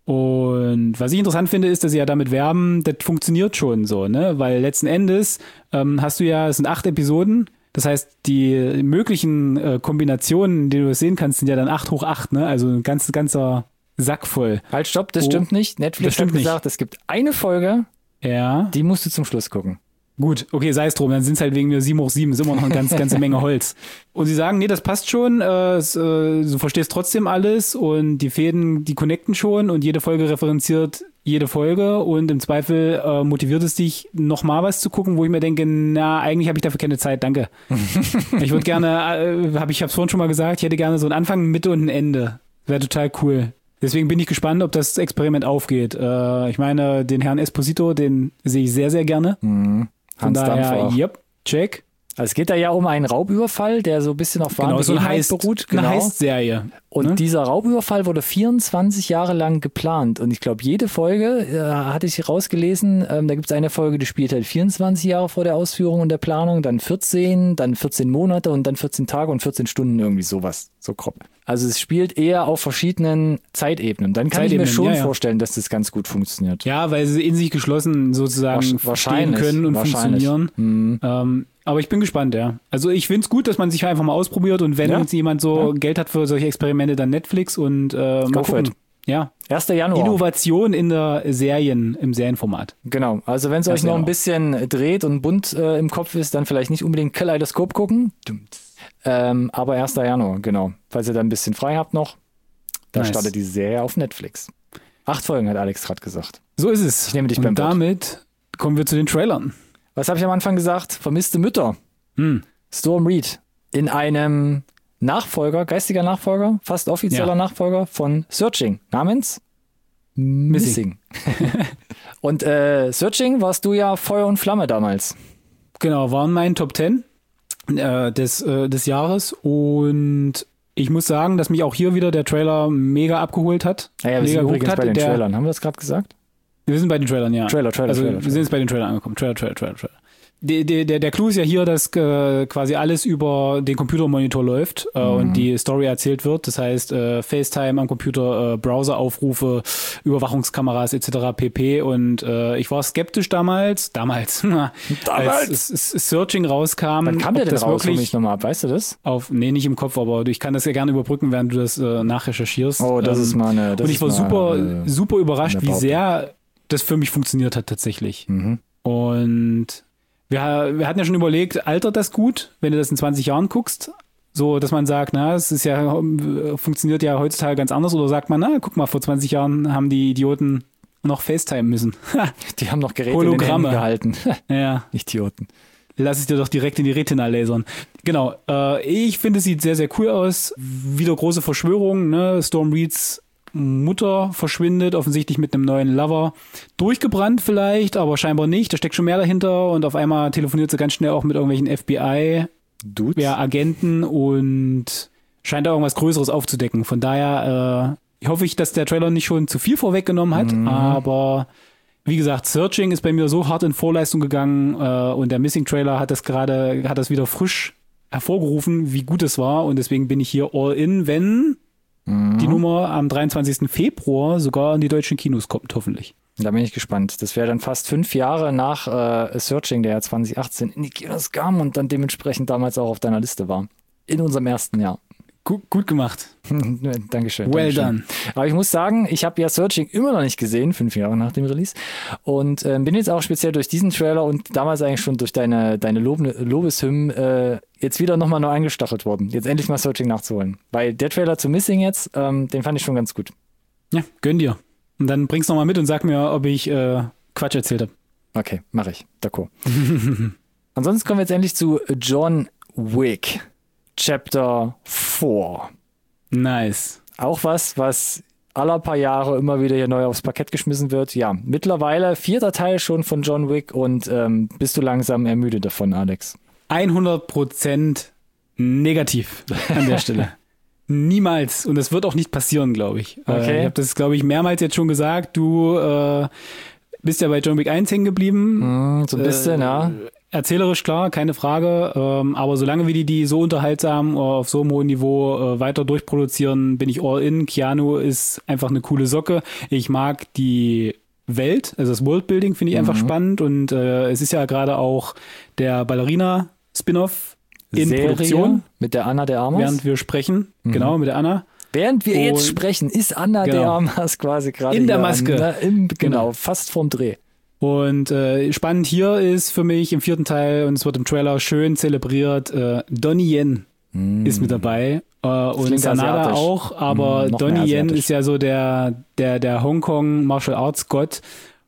S2: Und was ich interessant finde, ist, dass sie ja damit werben, das funktioniert schon so, ne? Weil letzten Endes ähm, hast du ja, es sind acht Episoden, das heißt, die möglichen äh, Kombinationen, die du sehen kannst, sind ja dann acht hoch acht, ne? Also ein ganz, ganzer Sack voll.
S1: Halt, stopp, das oh, stimmt nicht. Netflix
S2: stimmt
S1: hat gesagt,
S2: nicht.
S1: Es gibt eine Folge,
S2: ja.
S1: die musst du zum Schluss gucken.
S2: Gut, okay, sei es drum, dann sind es halt wegen mir sieben hoch sieben, ist immer noch eine ganz, ganze Menge Holz. Und sie sagen, nee, das passt schon, äh, es, äh, du verstehst trotzdem alles und die Fäden, die connecten schon und jede Folge referenziert jede Folge und im Zweifel äh, motiviert es dich, nochmal was zu gucken, wo ich mir denke, na, eigentlich habe ich dafür keine Zeit, danke. Ich würde gerne, äh, hab, ich habe es vorhin schon mal gesagt, ich hätte gerne so einen Anfang, Mitte und ein Ende. Wäre total cool. Deswegen bin ich gespannt, ob das Experiment aufgeht. Äh, ich meine, den Herrn Esposito, den sehe ich sehr, sehr gerne.
S1: Mhm.
S2: Von daher, yep, check.
S1: Also es geht da ja um einen Raubüberfall, der so ein bisschen auf wahren
S2: genau, so
S1: Begebenheiten
S2: Heist,
S1: beruht. Genau.
S2: Eine Heist-Serie.
S1: Und ne? dieser Raubüberfall wurde vierundzwanzig Jahre lang geplant. Und ich glaube, jede Folge, äh, hatte ich rausgelesen, ähm, da gibt es eine Folge, die spielt halt vierundzwanzig Jahre vor der Ausführung und der Planung, dann vierzehn, dann vierzehn Monate und dann vierzehn Tage und vierzehn Stunden, irgendwie sowas, so grob. Also es spielt eher auf verschiedenen Zeitebenen. Dann kann Zeitebenen, ich mir schon ja, ja. vorstellen, dass das ganz gut funktioniert.
S2: Ja, weil sie in sich geschlossen sozusagen stehen können und funktionieren.
S1: Mhm.
S2: Ähm, aber ich bin gespannt, ja. Also ich finde es gut, dass man sich einfach mal ausprobiert und wenn ja. jetzt jemand so ja. Geld hat für solche Experimente, dann Netflix und äh, mal gucken. Ja.
S1: erster Januar.
S2: Innovation in der Serien, im Serienformat.
S1: Genau. Also wenn es euch noch ein bisschen dreht und bunt äh, im Kopf ist, dann vielleicht nicht unbedingt Kaleidoskop gucken. Ähm, aber erster Januar, genau. Falls ihr da ein bisschen frei habt noch, da nice. startet die Serie auf Netflix. Acht Folgen, hat Alex gerade gesagt.
S2: So ist es.
S1: Ich nehme dich
S2: und
S1: beim Wort.
S2: Damit kommen wir zu den Trailern.
S1: Was habe ich am Anfang gesagt? Vermisste Mütter.
S2: Hm.
S1: Storm Reid. In einem Nachfolger, geistiger Nachfolger, fast offizieller ja. Nachfolger von Searching. Namens? Missing. Und äh, Searching warst du ja Feuer und Flamme damals.
S2: Genau, waren mein Top Ten äh, des, äh, des Jahres. Und ich muss sagen, dass mich auch hier wieder der Trailer mega abgeholt hat.
S1: Ja, ja, wir
S2: mega
S1: sind übrigens
S2: hat.
S1: bei den
S2: der,
S1: Trailern. Haben wir das gerade gesagt?
S2: Wir sind bei den Trailern, ja.
S1: Trailer, Trailer,
S2: also,
S1: Trailer.
S2: Wir
S1: Trailer.
S2: sind jetzt bei den Trailern angekommen. Trailer, Trailer, Trailer, Trailer. Der, der, der Clou ist ja hier, dass äh, quasi alles über den Computermonitor läuft äh, mhm. und die Story erzählt wird. Das heißt, äh, FaceTime am Computer, äh, Browseraufrufe, Überwachungskameras et cetera pp. Und äh, ich war skeptisch damals, damals,
S1: damals.
S2: als es, es Searching rauskam.
S1: Wann kam der denn
S2: das
S1: raus,
S2: wirklich
S1: mich nochmal ab? Weißt du das?
S2: Auf, nee, nicht im Kopf, aber ich kann das ja gerne überbrücken, während du das äh, nachrecherchierst.
S1: Oh, das ähm, ist mal eine... Das
S2: und ich war
S1: mal,
S2: super,
S1: äh,
S2: super überrascht, wie sehr das für mich funktioniert hat tatsächlich.
S1: Mhm.
S2: Und wir, wir hatten ja schon überlegt, altert das gut, wenn du das in zwanzig Jahren guckst? So, dass man sagt, na, es ist ja, funktioniert ja heutzutage ganz anders. Oder sagt man, na, guck mal, vor zwanzig Jahren haben die Idioten noch FaceTime müssen.
S1: Die haben noch Geräte
S2: Hologramme
S1: in den Händen gehalten.
S2: Ja.
S1: Idioten.
S2: lass es dir doch direkt in die Retina lasern. Genau, äh, ich finde, es sieht sehr, sehr cool aus. Wieder große Verschwörung, ne? Storm Reeds Mutter verschwindet, offensichtlich mit einem neuen Lover. Durchgebrannt vielleicht, aber scheinbar nicht. Da steckt schon mehr dahinter und auf einmal telefoniert sie ganz schnell auch mit irgendwelchen F B I-Agenten und scheint da irgendwas Größeres aufzudecken. Von daher äh, hoffe ich, dass der Trailer nicht schon zu viel vorweggenommen hat, mhm. aber wie gesagt, Searching ist bei mir so hart in Vorleistung gegangen äh, und der Missing Trailer hat das gerade, hat das wieder frisch hervorgerufen, wie gut es war und deswegen bin ich hier all in, wenn die Nummer am dreiundzwanzigsten Februar sogar in die deutschen Kinos kommt, hoffentlich.
S1: Da bin ich gespannt. Das wäre dann fast fünf Jahre nach äh, Searching, der ja zwanzig achtzehn in die Kinos kam und dann dementsprechend damals auch auf deiner Liste war. In unserem ersten Jahr.
S2: Gut, gut gemacht.
S1: Dankeschön.
S2: Well
S1: Dankeschön.
S2: done.
S1: Aber ich muss sagen, ich habe ja Searching immer noch nicht gesehen, fünf Jahre nach dem Release. Und äh, bin jetzt auch speziell durch diesen Trailer und damals eigentlich schon durch deine, deine Lob Lobeshymnen äh, jetzt wieder nochmal neu eingestachelt worden. Jetzt endlich mal Searching nachzuholen. Weil der Trailer zu Missing jetzt, ähm, den fand ich schon ganz gut.
S2: Ja, gönn dir. Und dann bring's nochmal mit und sag mir, ob ich äh, Quatsch erzählt habe.
S1: Okay, mache ich. D'accord. Ansonsten kommen wir jetzt endlich zu John Wick. Chapter vier.
S2: Nice.
S1: Auch was, was alle paar Jahre immer wieder hier neu aufs Parkett geschmissen wird. Ja, mittlerweile vierter Teil schon von John Wick und ähm, bist du langsam ermüdet davon, Alex?
S2: hundert Prozent negativ an der Stelle. Niemals. Und das wird auch nicht passieren, glaube ich.
S1: Okay.
S2: Äh, ich habe das, glaube ich, mehrmals jetzt schon gesagt. Du äh, bist ja bei John Wick eins hängen geblieben.
S1: Mm, so ein bisschen,
S2: äh,
S1: ja.
S2: Erzählerisch klar, keine Frage, ähm, aber solange wir die, die so unterhaltsam äh, auf so einem hohen Niveau äh, weiter durchproduzieren, bin ich all in. Keanu ist einfach eine coole Socke. Ich mag die Welt, also das Worldbuilding finde ich
S1: Mhm.
S2: einfach spannend und äh, es ist ja gerade auch der Ballerina-Spin-Off in
S1: Serie
S2: Produktion,
S1: mit der Anna de Armas.
S2: während wir sprechen, genau, mit der Anna.
S1: Während wir
S2: Und-
S1: jetzt sprechen, ist Anna
S2: Genau.
S1: de Armas quasi gerade
S2: In der
S1: hier
S2: Maske.
S1: Am, ne, im, genau,
S2: Genau.
S1: fast vorm Dreh.
S2: Und äh, spannend hier ist für mich im vierten Teil, und es wird im Trailer schön zelebriert, äh, Donnie Yen ist mit dabei. Äh, und
S1: klingt
S2: Sanada
S1: asiatisch.
S2: auch, aber
S1: Mm, noch mehr
S2: Donnie Yen
S1: asiatisch.
S2: ist ja so der, der, der Hongkong Martial Arts Gott.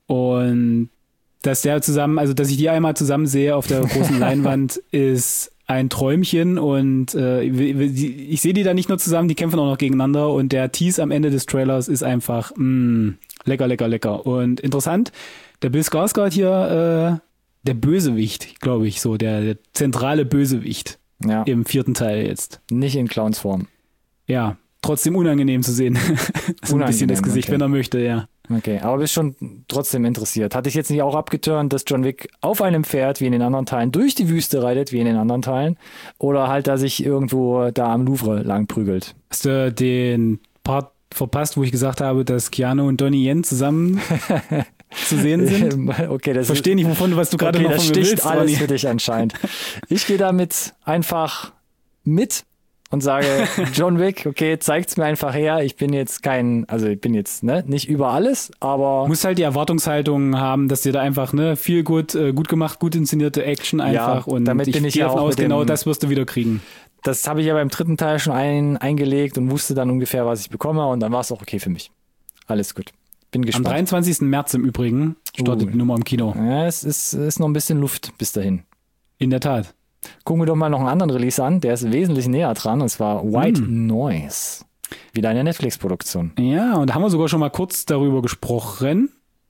S2: Und dass der zusammen, also dass ich die einmal zusammen sehe auf der großen Leinwand, ist ein Träumchen und äh, ich sehe die da nicht nur zusammen, die kämpfen auch noch gegeneinander und der Tease am Ende des Trailers ist einfach mh, lecker, lecker, lecker. Und interessant, der Bill Skarsgård hier, äh, der Bösewicht, glaube ich, so, der, der zentrale Bösewicht
S1: Ja,
S2: im vierten Teil jetzt.
S1: nicht in Clownsform.
S2: Ja, trotzdem unangenehm zu sehen. So ein bisschen das
S1: Unangenehm,
S2: Gesicht,
S1: okay.
S2: wenn er möchte, ja.
S1: Okay, aber bist schon trotzdem interessiert. Hatte ich jetzt nicht auch abgeturnt, dass John Wick auf einem Pferd wie in den anderen Teilen durch die Wüste reitet, wie in den anderen Teilen? Oder halt, dass sich irgendwo da am Louvre lang prügelt?
S2: Hast du den Part verpasst, wo ich gesagt habe, dass Keanu und Donnie Yen zusammen zu sehen sind?
S1: Okay, das
S2: Verstehe nicht, wovon, was du gerade
S1: okay,
S2: noch
S1: das
S2: von mir
S1: sticht
S2: willst,
S1: alles
S2: Ronny.
S1: für dich anscheinend. Ich gehe damit einfach mit und sage, John Wick, okay, zeigt's mir einfach her. Ich bin jetzt kein, also ich bin jetzt ne, nicht über alles, aber
S2: Du musst halt die Erwartungshaltung haben, dass dir da einfach ne viel gut, äh, gut gemacht, gut inszenierte Action einfach und
S1: damit bin ich
S2: gehe
S1: ja
S2: davon
S1: auch
S2: aus,
S1: mit
S2: genau
S1: dem-
S2: das wirst du wieder kriegen.
S1: das habe ich ja beim dritten Teil schon ein, eingelegt und wusste dann ungefähr, was ich bekomme und dann war es auch okay für mich. Alles gut. Bin
S2: Am
S1: gespannt.
S2: dreiundzwanzigsten März im Übrigen startet
S1: Uh.
S2: die Nummer im Kino.
S1: Ja, es ist, ist noch ein bisschen Luft bis dahin.
S2: In der Tat.
S1: Gucken wir doch mal noch einen anderen Release an, der ist wesentlich näher dran und zwar White
S2: Hm.
S1: Noise. Wieder eine Netflix-Produktion.
S2: Ja, und da haben wir sogar schon mal kurz darüber gesprochen.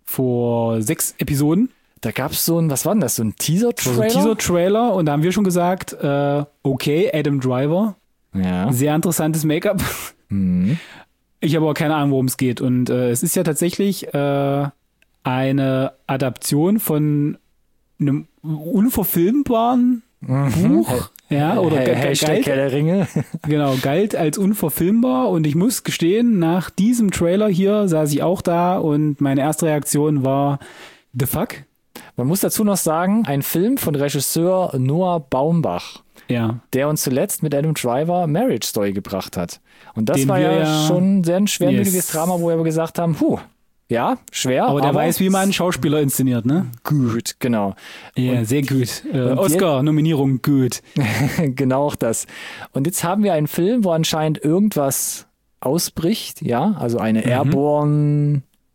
S2: Vor sechs Episoden.
S1: Da gab es so ein, was war denn das, so ein
S2: Das war so
S1: Teaser-Trailer?
S2: ein Teaser-Trailer und da haben wir schon gesagt, äh, okay, Adam Driver,
S1: Ja.
S2: sehr interessantes Make-up.
S1: Mhm.
S2: Ich habe aber keine Ahnung, worum es geht. Und äh, es ist ja tatsächlich äh, eine Adaption von einem unverfilmbaren Buch. Ja, oder
S1: Ha-
S2: ge- ge-
S1: Hashtag
S2: galt,
S1: Herr der Ringe.
S2: genau, galt als unverfilmbar. Und ich muss gestehen, nach diesem Trailer hier saß ich auch da und meine erste Reaktion war, the fuck?
S1: Man muss dazu noch sagen, ein Film von Regisseur Noah Baumbach,
S2: Ja.
S1: der uns zuletzt mit Adam Driver Marriage Story gebracht hat. Und das
S2: Den
S1: war
S2: wir
S1: ja,
S2: ja-
S1: schon sehr ein schwermütiges
S2: Yes.
S1: Drama, wo wir gesagt haben, puh, ja, schwer,
S2: Aber der weiß, wie man einen Schauspieler inszeniert, ne?
S1: gut, genau.
S2: Ja, sehr gut. Äh,
S1: und
S2: Oscar-Nominierung, gut.
S1: Genau auch das. Und jetzt haben wir einen Film, wo anscheinend irgendwas ausbricht, ja, also eine Airborne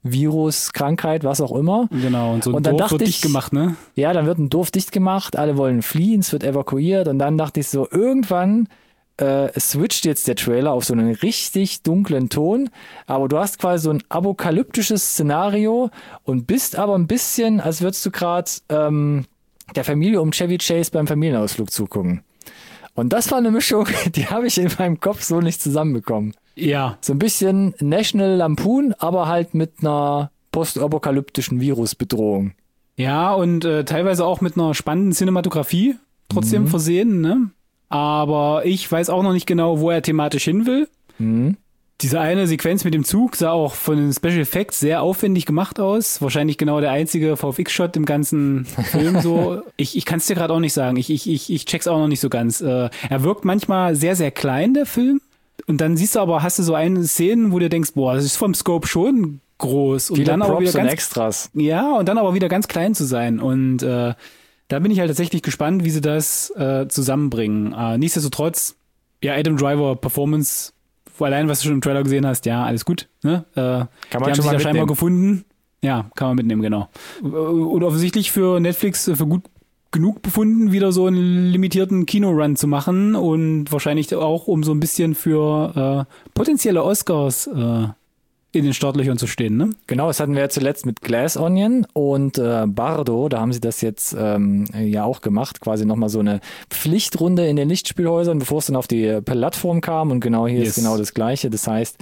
S1: Virus, Krankheit, was auch immer.
S2: Genau, und so ein
S1: Und dann
S2: Dorf
S1: dachte
S2: wird
S1: ich-
S2: dicht gemacht, ne?
S1: Ja, dann wird ein Dorf dicht gemacht, alle wollen fliehen, es wird evakuiert und dann dachte ich so, irgendwann äh, switcht jetzt der Trailer auf so einen richtig dunklen Ton, aber du hast quasi so ein apokalyptisches Szenario und bist aber ein bisschen, als würdest du gerade ähm, der Familie um Chevy Chase beim Familienausflug zugucken. Und das war eine Mischung, die habe ich in meinem Kopf so nicht zusammenbekommen.
S2: Ja.
S1: So ein bisschen National Lampoon, aber halt mit einer postapokalyptischen Virusbedrohung.
S2: Ja, und äh, teilweise auch mit einer spannenden Cinematografie trotzdem
S1: Mhm.
S2: versehen, ne? Aber ich weiß auch noch nicht genau, wo er thematisch hin will.
S1: Mhm.
S2: Diese eine Sequenz mit dem Zug sah auch von den Special Effects sehr aufwendig gemacht aus. Wahrscheinlich genau der einzige V F X-Shot im ganzen Film so. Ich, ich kann es dir gerade auch nicht sagen. Ich, ich, ich, ich check's auch noch nicht so ganz. Äh, er wirkt manchmal sehr, sehr klein, der Film. Und dann siehst du aber, hast du so eine Szene, wo du denkst, boah, das ist vom Scope schon groß. Und
S1: Viele
S2: dann aber
S1: Props
S2: wieder
S1: und
S2: ganz
S1: Extras.
S2: Ja, und dann aber wieder ganz klein zu sein. Und äh, da bin ich halt tatsächlich gespannt, wie sie das äh, zusammenbringen. Äh, nichtsdestotrotz, ja, Adam Driver Performance, allein was du schon im Trailer gesehen hast, ja, alles gut. Ne? Äh,
S1: Kann man
S2: die haben
S1: schon
S2: sich
S1: mal
S2: ja scheinbar
S1: mitnehmen.
S2: gefunden. Ja, kann man mitnehmen, genau. Und offensichtlich für Netflix äh, für gut genug befunden, wieder so einen limitierten Kinorun zu machen und wahrscheinlich auch, um so ein bisschen für äh, potenzielle Oscars äh, in den Startlöchern zu stehen, ne?
S1: Genau, das hatten wir ja zuletzt mit Glass Onion und äh, Bardo, da haben sie das jetzt ähm, ja auch gemacht, quasi nochmal so eine Pflichtrunde in den Lichtspielhäusern, bevor es dann auf die Plattform kam und genau hier
S2: Yes.
S1: ist genau das Gleiche. Das heißt,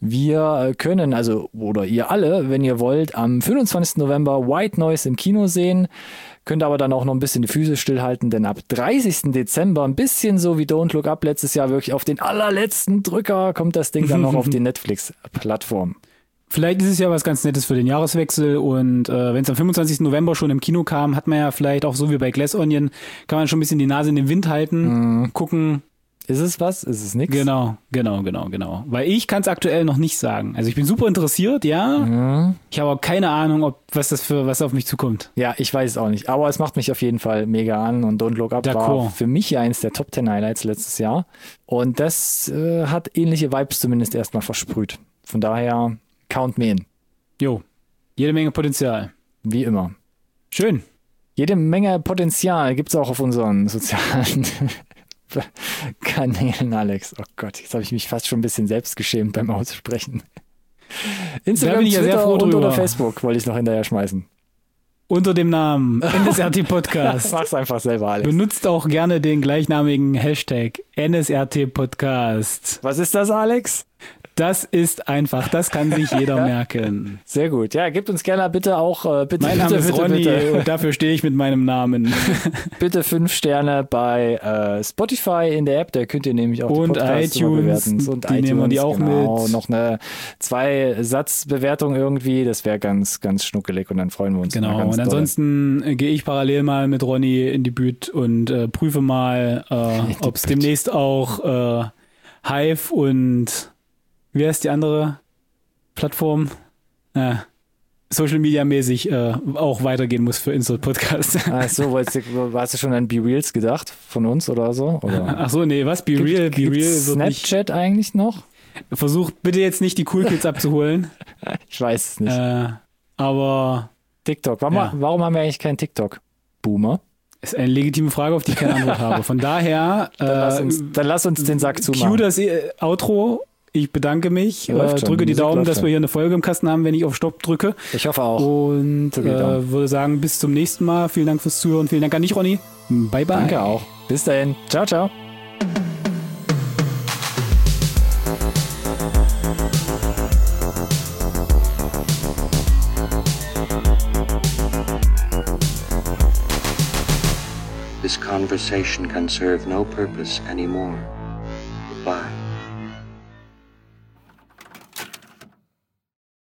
S1: wir können, also oder ihr alle, wenn ihr wollt, am fünfundzwanzigsten November White Noise im Kino sehen, könnt aber dann auch noch ein bisschen die Füße stillhalten, denn ab dreißigsten Dezember, ein bisschen so wie Don't Look Up letztes Jahr, wirklich auf den allerletzten Drücker kommt das Ding dann noch auf die Netflix-Plattform.
S2: Vielleicht ist es ja was ganz Nettes für den Jahreswechsel und äh, wenn es am fünfundzwanzigsten November schon im Kino kam, hat man ja vielleicht auch so wie bei Glass Onion, kann man schon ein bisschen die Nase in den Wind halten,
S1: Mhm.
S2: gucken.
S1: Ist es was? Ist es nix?
S2: Genau, genau, genau, genau. Weil ich kann es aktuell noch nicht sagen. Also ich bin super interessiert, ja.
S1: Mhm.
S2: Ich habe aber keine Ahnung, ob was das für was auf mich zukommt.
S1: Ja, ich weiß es auch nicht. Aber es macht mich auf jeden Fall mega an und Don't Look Up war
S2: D'accord.
S1: für mich ja eines der Top zehn Highlights letztes Jahr. Und das äh, hat ähnliche Vibes zumindest erstmal versprüht. Von daher, count me in.
S2: Jo, jede Menge Potenzial.
S1: Wie immer.
S2: Schön.
S1: Jede Menge Potenzial gibt's auch auf unseren sozialen Kanälen, Alex. Oh Gott, jetzt habe ich mich fast schon ein bisschen selbst geschämt beim Aussprechen. Instagram,
S2: bin ich ja sehr
S1: Twitter
S2: froh
S1: und
S2: drüber.
S1: oder Facebook wollte ich noch hinterher schmeißen.
S2: Unter dem Namen N S R T Podcast.
S1: Mach's einfach selber, Alex.
S2: Benutzt auch gerne den gleichnamigen Hashtag N S R T Podcast.
S1: Was ist das, Alex?
S2: Das ist einfach, das kann sich jeder merken.
S1: Sehr gut. Ja, gebt uns gerne bitte auch, äh, bitte,
S2: Mein
S1: bitte,
S2: Name ist
S1: bitte,
S2: Ronny
S1: bitte,
S2: und dafür stehe ich mit meinem Namen.
S1: bitte fünf Sterne bei äh, Spotify in der App, da könnt ihr nämlich auch
S2: Und
S1: die Podcasts immer
S2: iTunes,
S1: bewerten. Und
S2: die
S1: iTunes,
S2: nehmen wir die auch
S1: genau.
S2: mit.
S1: Noch eine Zwei-Satz-Bewertung irgendwie, das wäre ganz, ganz schnuckelig und dann freuen wir uns. immer
S2: Genau,
S1: ganz
S2: und
S1: dolle.
S2: ansonsten äh, gehe ich parallel mal mit Ronny in die Bütt und äh, prüfe mal, äh, ob es demnächst auch äh, Hive und wie heißt die andere Plattform? Äh, Social Media mäßig äh, auch weitergehen muss für Insert Podcast.
S1: Ach so, wolltest du, hast du schon an Be Reals gedacht von uns oder so? Oder?
S2: Ach so, nee, was? Be Real, Be
S1: Gibt's
S2: Real wird nicht.
S1: Snapchat eigentlich noch?
S2: Versucht bitte jetzt nicht die Cool Kids abzuholen.
S1: Ich weiß es nicht.
S2: Äh, aber
S1: TikTok. Warum,
S2: ja.
S1: warum haben wir eigentlich keinen TikTok? Boomer.
S2: ist eine legitime Frage, auf die ich keine Antwort habe. Von daher,
S1: Dann, lass
S2: äh,
S1: uns, dann lass uns den Sack zumachen.
S2: cue das äh, Outro. Ich bedanke mich, äh,
S1: Läuft schon,
S2: drücke die
S1: Musik
S2: Daumen,
S1: läuft
S2: dass
S1: schon.
S2: wir hier eine Folge im Kasten haben, wenn ich auf Stopp drücke.
S1: Ich hoffe auch.
S2: Und
S1: Drücke die
S2: äh,
S1: Daumen.
S2: würde sagen, bis zum nächsten Mal. Vielen Dank fürs Zuhören. Vielen Dank an dich, Ronny. Bye, bye.
S1: Danke auch. Bis dahin. Ciao, ciao.
S3: This conversation can serve no purpose anymore. Goodbye.